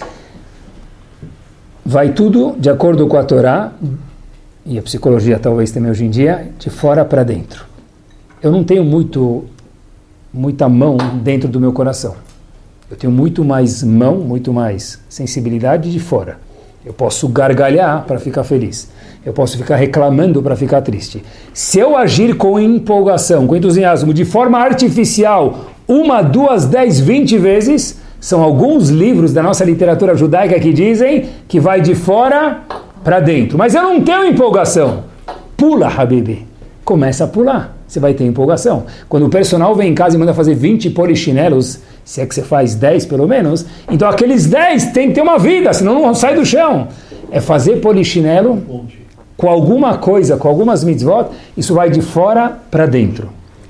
Vai tudo de acordo com a Torá, e a psicologia talvez também hoje em dia, de fora para dentro. Eu não tenho muito... muita mão dentro do meu coração. Eu tenho muito mais mão, muito mais sensibilidade de fora. Eu posso gargalhar para ficar feliz. Eu posso ficar reclamando para ficar triste. Se eu agir com empolgação, com entusiasmo, de forma artificial, uma, duas, dez, vinte vezes, são alguns livros da nossa literatura judaica que dizem que vai de fora para dentro. Mas eu não tenho empolgação. Pula, Habibi. Começa a pular. Você vai ter empolgação. Quando o personal vem em casa e manda fazer vinte polichinelos, se é que você faz dez pelo menos, então aqueles dez tem que ter uma vida, senão não sai do chão. É fazer polichinelo com alguma coisa, com algumas mitzvot, isso vai de fora para dentro.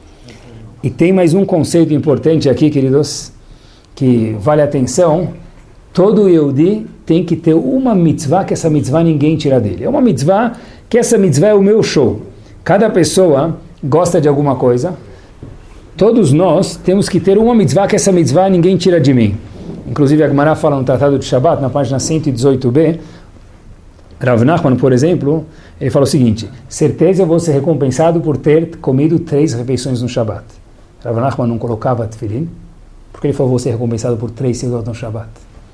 E tem mais um conceito importante aqui, queridos, que vale a atenção. Todo Yehudi tem que ter uma mitzvah, que essa mitzvah ninguém tira dele. É uma mitzvah, que essa mitzvah é o meu show. Cada pessoa gosta de alguma coisa, todos nós temos que ter uma mitzvah, que essa mitzvah ninguém tira de mim. Inclusive a Gemara fala no Tratado de Shabbat, na página cento e dezoito b, Rav Nachman, por exemplo, ele fala o seguinte: certeza eu vou ser recompensado por ter comido três refeições no Shabbat. Rav Nachman não colocava tefilin, porque ele falou, vou ser recompensado por três segundot no Shabbat.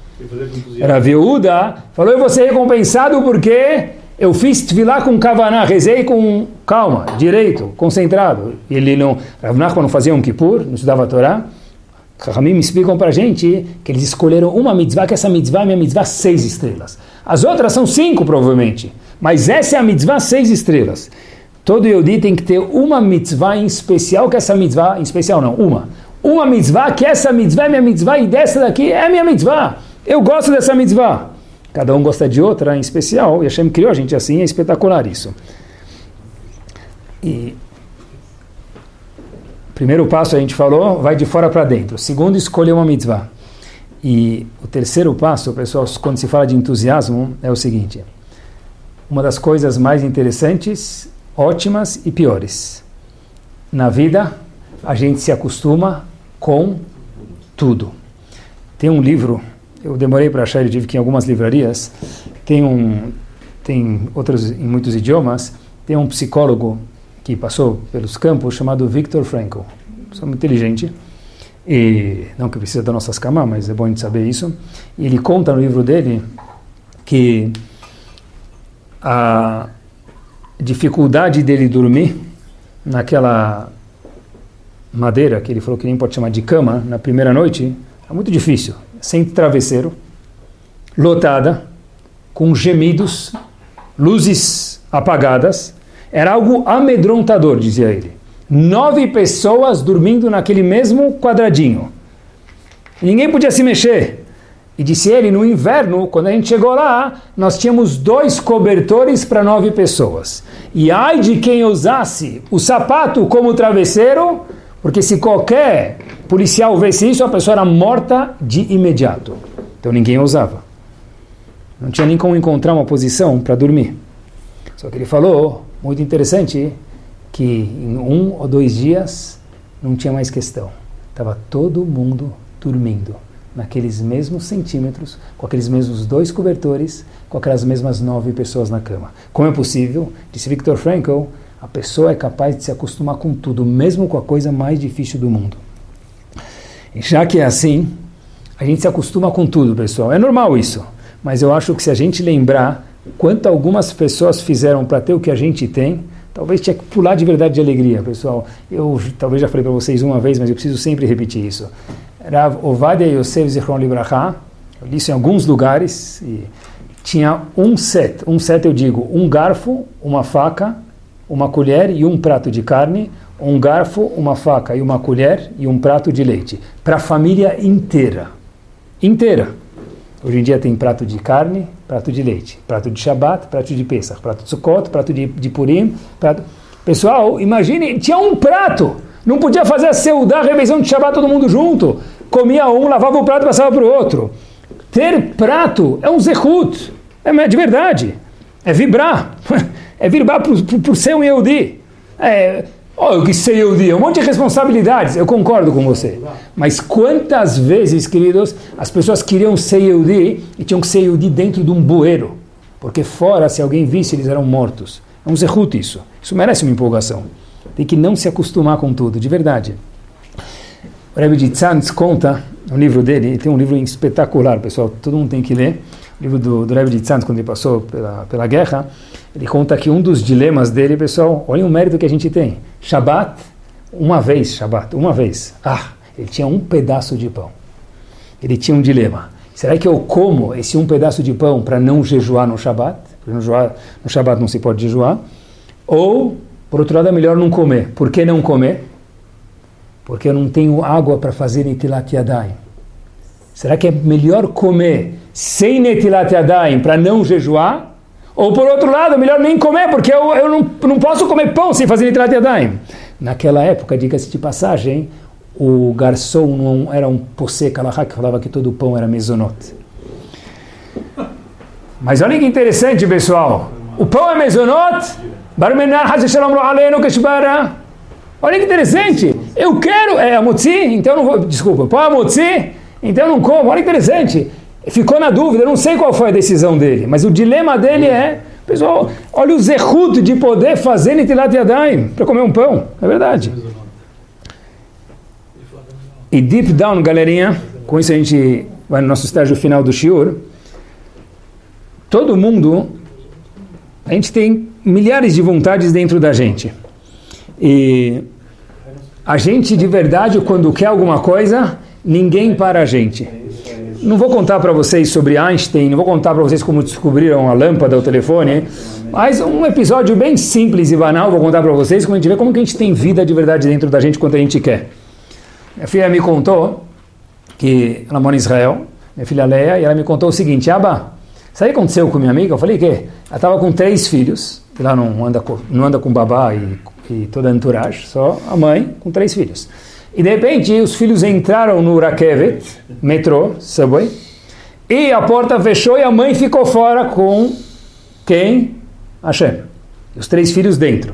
Rav Yehuda falou, eu vou ser recompensado porque eu fiz tefilá com kavaná, rezei com calma, direito, concentrado. E ele não, Rav Nachman não fazia um kippur, não estudava a Torá. Chachamim me explicam para a gente que eles escolheram uma mitzvah, que essa mitzvah é minha mitzvah seis estrelas. As outras são cinco, provavelmente. Mas essa é a mitzvah seis estrelas. Todo Yehudi tem que ter uma mitzvah em especial, que essa mitzvah, em especial não, uma. Uma mitzvah, que essa mitzvah é minha mitzvah, e dessa daqui é minha mitzvah. Eu gosto dessa mitzvah. Cada um gosta de outra em especial, e Hashem criou a gente assim, é espetacular isso. E primeiro passo a gente falou, vai de fora para dentro. Segundo, escolher uma mitzvah. E o terceiro passo, pessoal, quando se fala de entusiasmo, é o seguinte: uma das coisas mais interessantes, ótimas e piores. Na vida, a gente se acostuma com tudo. Tem um livro, eu demorei para achar, eu tive que ir em algumas livrarias, tem um, tem outros em muitos idiomas, tem um psicólogo que passou pelos campos, chamado Viktor Frankl. Pessoa muito inteligente, e não que precisa das nossas camas, mas é bom a gente saber isso. E ele conta no livro dele que a dificuldade dele dormir naquela madeira, que ele falou que nem pode chamar de cama, na primeira noite, é muito difícil. Sem travesseiro, lotada, com gemidos, luzes apagadas. Era algo amedrontador, dizia ele. Nove pessoas dormindo naquele mesmo quadradinho. Ninguém podia se mexer. E disse ele, no inverno, quando a gente chegou lá, nós tínhamos dois cobertores para nove pessoas. E ai de quem usasse o sapato como travesseiro, porque se qualquer policial visse isso, a pessoa era morta de imediato. Então ninguém usava. Não tinha nem como encontrar uma posição para dormir. Só que ele falou, muito interessante, que em um ou dois dias não tinha mais questão. Estava todo mundo dormindo. naqueles mesmos centímetros, com aqueles mesmos dois cobertores, com aquelas mesmas nove pessoas na cama. Como é possível? Disse Viktor Frankl, a pessoa é capaz de se acostumar com tudo, mesmo com a coisa mais difícil do mundo. E já que é assim, a gente se acostuma com tudo, pessoal. É normal isso, mas eu acho que se a gente lembrar quanto algumas pessoas fizeram para ter o que a gente tem, talvez tinha que pular de verdade de alegria, pessoal. Eu talvez já falei para vocês uma vez, mas eu preciso sempre repetir isso. Rav Ovadia Yosef Zichron Libraha, eu li isso em alguns lugares, e tinha um set, um set eu digo, um garfo, uma faca, uma colher e um prato de carne, um garfo, uma faca e uma colher e um prato de leite, para a família inteira. Inteira. Hoje em dia tem prato de carne, prato de leite, prato de Shabbat, prato de Pesach, prato de Sukkot, prato de, de Purim. Prato... Pessoal, imagine, tinha um prato. Não podia fazer a seudá, a refeição de Shabbat todo mundo junto. Comia um, lavava o prato e passava para o outro. Ter prato é um zehut. É de verdade. É vibrar. É vibrar por, por, por ser um Yehudi. É... Olha o que ser Yehudi, um monte de responsabilidades, eu concordo com você. Mas quantas vezes, queridos, as pessoas queriam ser Yehudi e tinham que ser Yehudi dentro de um bueiro? Porque fora, se alguém visse, eles eram mortos. É um zehut isso. Isso merece uma empolgação. Tem que não se acostumar com tudo, de verdade. O Rebbe de Tzantz conta, no livro dele, ele tem um livro espetacular, pessoal, todo mundo tem que ler. O livro do, do Rebbe de Tzantz, quando ele passou pela, pela guerra, ele conta que um dos dilemas dele, pessoal, olhem o mérito que a gente tem. Shabbat, uma vez, Shabbat, uma vez. Ah, ele tinha um pedaço de pão. Ele tinha um dilema. Será que eu como esse um pedaço de pão para não jejuar no Shabbat? Porque no, jejuar, no Shabbat não se pode jejuar. Ou, por outro lado, é melhor não comer. Por que não comer? Porque eu não tenho água para fazer Netilat Yadayim. Será que é melhor comer sem Netilat Yadayim para não jejuar? Ou por outro lado, é melhor nem comer, porque eu, eu não, não posso comer pão sem fazer Netilat Yadayim. Naquela época, diga-se de passagem, o garçom não era um posek halachá que falava que todo pão era mezonot. Mas olha que interessante, pessoal. O pão é mezonot? Olha que interessante. Eu quero... É amotzi? Então não vou... Desculpa. Pão é amotzi? Então eu não como. Olha que interessante. Ficou na dúvida, eu não sei qual foi a decisão dele, mas o dilema dele é, pessoal, olha o zehut de poder fazer Netilat Yadayim para comer um pão, é verdade. E deep down, galerinha, com isso a gente vai no nosso estágio final do shiur. Todo mundo, a gente tem milhares de vontades dentro da gente. E a gente de verdade, quando quer alguma coisa, ninguém para a gente. Não vou contar para vocês sobre Einstein, não vou contar para vocês como descobriram a lâmpada, o telefone, mas um episódio bem simples e banal, vou contar para vocês, como a gente vê como que a gente tem vida de verdade dentro da gente quanto a gente quer. Minha filha me contou que ela mora em Israel, minha filha Leia, e ela me contou o seguinte: Abba, sabe o que aconteceu com minha amiga? Eu falei que ela estava com três filhos, que lá não anda com, não anda com babá e, e toda a entourage, só a mãe com três filhos. E de repente os filhos entraram no Rakevet, metrô, subway, e a porta fechou e a mãe ficou fora com quem? Hashem. Os três filhos dentro.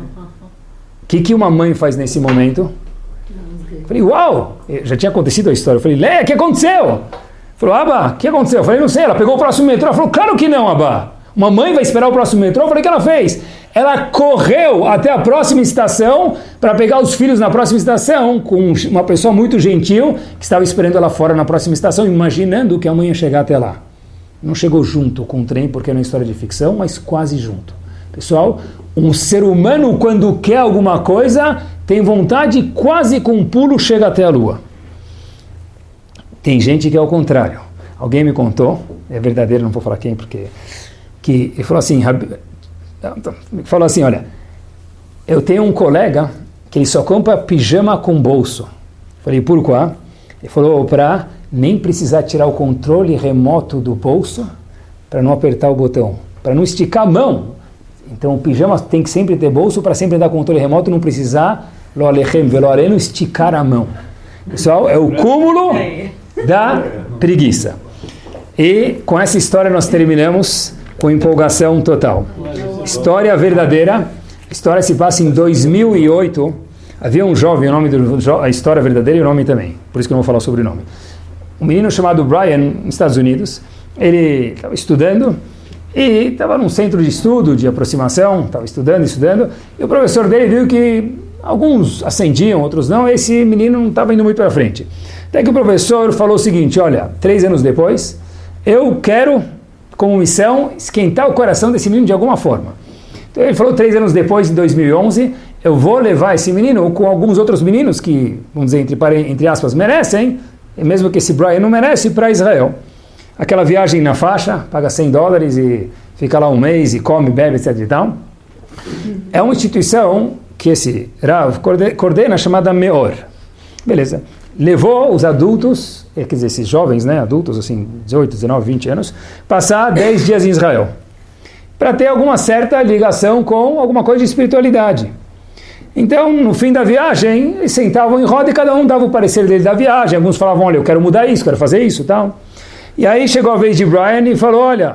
O que, que uma mãe faz nesse momento? Eu falei, uau! Já tinha acontecido a história. Eu falei, Leia, o que aconteceu? Falou, Abba, o que aconteceu? Eu falei, não sei, ela pegou o próximo metrô. Ela falou, claro que não, Abba. Uma mãe vai esperar o próximo metrô? Eu falei, o que ela fez? Ela correu até a próxima estação para pegar os filhos na próxima estação com uma pessoa muito gentil que estava esperando ela fora na próxima estação, imaginando que a mãe ia chegar até lá. Não chegou junto com o trem porque é uma história de ficção, mas quase junto. Pessoal, um ser humano quando quer alguma coisa tem vontade, quase com um pulo chega até a lua. Tem gente que é ao contrário. Alguém me contou, é verdadeiro, não vou falar quem, porque... que ele falou assim... Falou assim, olha, eu tenho um colega que ele só compra pijama com bolso. Falei, por quê? Ele falou, para nem precisar tirar o controle remoto do bolso para não apertar o botão, para não esticar a mão. Então o pijama tem que sempre ter bolso para sempre dar controle remoto, não precisar lo alechem velo areno, esticar a mão. Pessoal, é o cúmulo da preguiça. E com essa história nós terminamos com empolgação total. História verdadeira. A história se passa em dois mil e oito. Havia um jovem, o nome da história verdadeira e o nome também. Por isso que eu não vou falar sobre o nome. um menino chamado Brian, nos Estados Unidos. Ele estava estudando e estava num centro de estudo, de aproximação, estava estudando, estudando, e o professor dele viu que alguns ascendiam, outros não, e esse menino não estava indo muito para frente. Até que o professor falou o seguinte: olha, três anos depois, eu quero, como missão, esquentar o coração desse menino de alguma forma. Então ele falou, três anos depois, em dois mil e onze, eu vou levar esse menino com alguns outros meninos que, vamos dizer, entre, entre aspas, merecem, e mesmo que esse Brian não merece, para Israel. Aquela viagem na faixa, paga cem dólares e fica lá um mês e come, bebe, etcétera e tal. É uma instituição que esse Rav coordena, chamada Meor. Beleza. Levou os adultos, quer dizer, esses jovens, né, adultos, assim, dezoito, dezenove, vinte anos, passar dez dias em Israel, para ter alguma certa ligação com alguma coisa de espiritualidade. Então, no fim da viagem, eles sentavam em roda e cada um dava o parecer dele da viagem. Alguns falavam, olha, eu quero mudar isso, quero fazer isso e tal. E aí chegou a vez de Brian e falou, olha,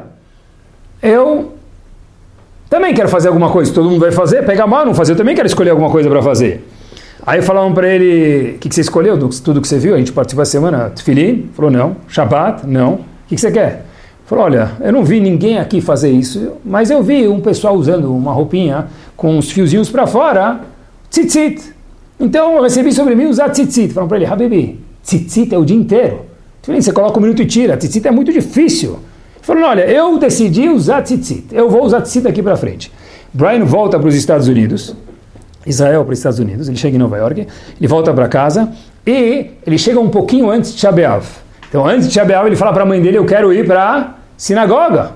eu também quero fazer alguma coisa, todo mundo vai fazer, pega a mão, não fazer, eu também quero escolher alguma coisa para fazer. Aí falavam para ele, o que, que você escolheu, do, tudo que você viu, a gente participou essa semana, Tefilin? Falou, não. Shabbat? Não. O que, que você quer? Falou, olha, eu não vi ninguém aqui fazer isso, mas eu vi um pessoal usando uma roupinha com os fiozinhos para fora, tzitzit. Então eu recebi sobre mim usar tzitzit. Falaram para ele, Habibi, tzitzit é o dia inteiro. Tefilin, você coloca um minuto e tira, tzitzit é muito difícil. Falaram, olha, eu decidi usar tzitzit, eu vou usar tzitzit daqui para frente. Brian volta para os Estados Unidos, Israel para os Estados Unidos, ele chega em Nova York, ele volta para casa e ele chega um pouquinho antes de Shabeav. Então, antes de Shabeav, ele fala para a mãe dele, eu quero ir para a sinagoga.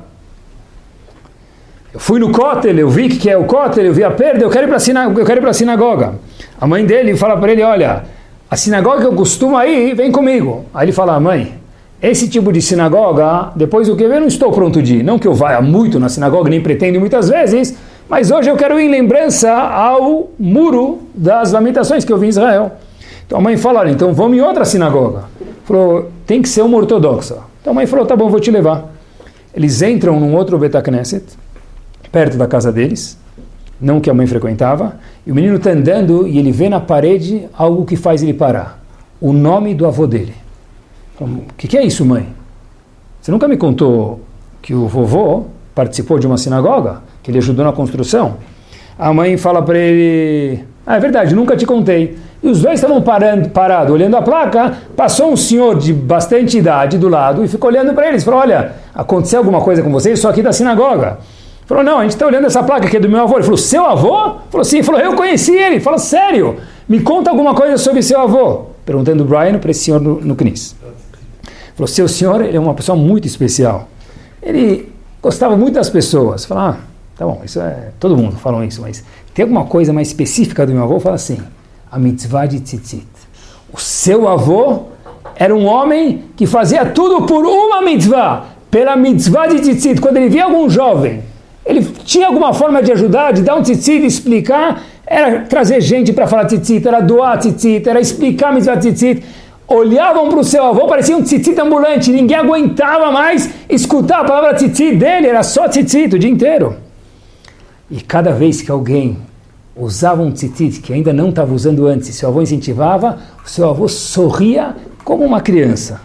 Eu fui no Kotel, eu vi que é o Kotel, eu vi a perda, eu quero ir para a sinagoga, eu quero ir para a sinagoga. A mãe dele fala para ele, olha, a sinagoga que eu costumo ir, vem comigo. Aí ele fala, mãe, esse tipo de sinagoga, depois do que eu não estou pronto de ir. Não que eu vá muito na sinagoga, nem pretendo muitas vezes, mas hoje eu quero ir em lembrança ao muro das lamentações que eu vi em Israel. Então a mãe fala, olha, então vamos em outra sinagoga. Falou, tem que ser uma ortodoxa. Então a mãe falou, tá bom, vou te levar. Eles entram num outro Bet HaKnesset, perto da casa deles, não que a mãe frequentava, e o menino está andando e ele vê na parede algo que faz ele parar. O nome do avô dele. O que, que é isso, mãe? Você nunca me contou que o vovô participou de uma sinagoga? Que ele ajudou na construção? A mãe fala para ele, ah, é verdade, nunca te contei. E os dois estavam parando, parados, olhando a placa, passou um senhor de bastante idade do lado e ficou olhando para eles. Falou, olha, aconteceu alguma coisa com vocês? Só aqui da sinagoga. Falou, não, a gente está olhando essa placa aqui do meu avô. Ele falou, seu avô? Falou, sim. Falou, eu conheci ele. Falou, sério? Me conta alguma coisa sobre seu avô. Perguntando o Brian para esse senhor no, no C N I S. Falou, seu senhor, ele é uma pessoa muito especial. Ele gostava muito das pessoas. Falou, ah, tá bom, isso é, todo mundo fala isso, mas tem alguma coisa mais específica do meu avô? Fala assim, a mitzvah de tzitzit. O seu avô era um homem que fazia tudo por uma mitzvah, pela mitzvah de tzitzit. Quando ele via algum jovem, ele tinha alguma forma de ajudar, de dar um tzitzit, de explicar, era trazer gente para falar tzitzit, era doar tzitzit, era explicar a mitzvah de tzitzit. Olhavam para o seu avô, parecia um tzitzit ambulante, ninguém aguentava mais escutar a palavra tzitzit dele, era só tzitzit o dia inteiro. E cada vez que alguém usava um tzitzit que ainda não estava usando antes, seu avô incentivava, o seu avô sorria como uma criança.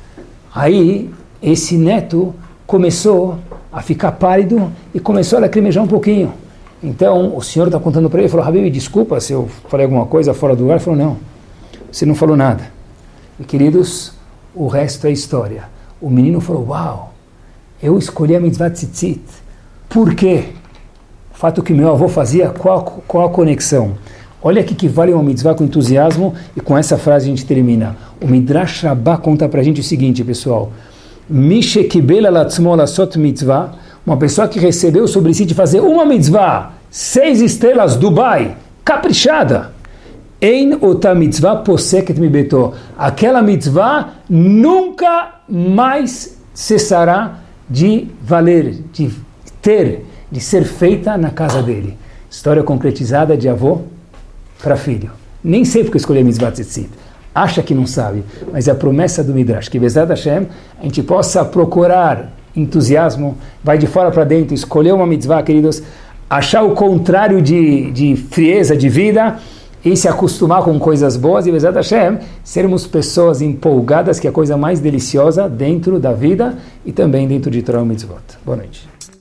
Aí, esse neto começou a ficar pálido e começou a lacrimejar um pouquinho. Então, o senhor está contando para ele, falou, Habibi, desculpa se eu falei alguma coisa fora do lugar. Ele falou, não, você não falou nada. E, queridos, o resto é história. O menino falou, uau, eu escolhi a mitzvah tzitzit. Por quê? O fato que meu avô fazia, qual, qual a conexão? Olha aqui que vale uma mitzvah com entusiasmo, e com essa frase a gente termina. O Midrash Rabbah conta para a gente o seguinte, pessoal. Mishe kibel alatzmo lasot mitzvah, uma pessoa que recebeu sobre si de fazer uma mitzvah, seis estrelas, Dubai, caprichada. Ein ota mitzvah poseket mi beto. Aquela mitzvah nunca mais cessará de valer, de ter, de ser feita na casa dele. História concretizada de avô para filho. Nem sei porque eu escolhi a mitzvah tzitzit. Acha que não sabe, mas é a promessa do Midrash, que Bezrat Hashem, a gente possa procurar entusiasmo, vai de fora para dentro, escolher uma mitzvah, queridos, achar o contrário de, de frieza de vida e se acostumar com coisas boas e, Bezat Hashem, sermos pessoas empolgadas, que é a coisa mais deliciosa dentro da vida e também dentro de Torah e Mitzvot. Boa noite.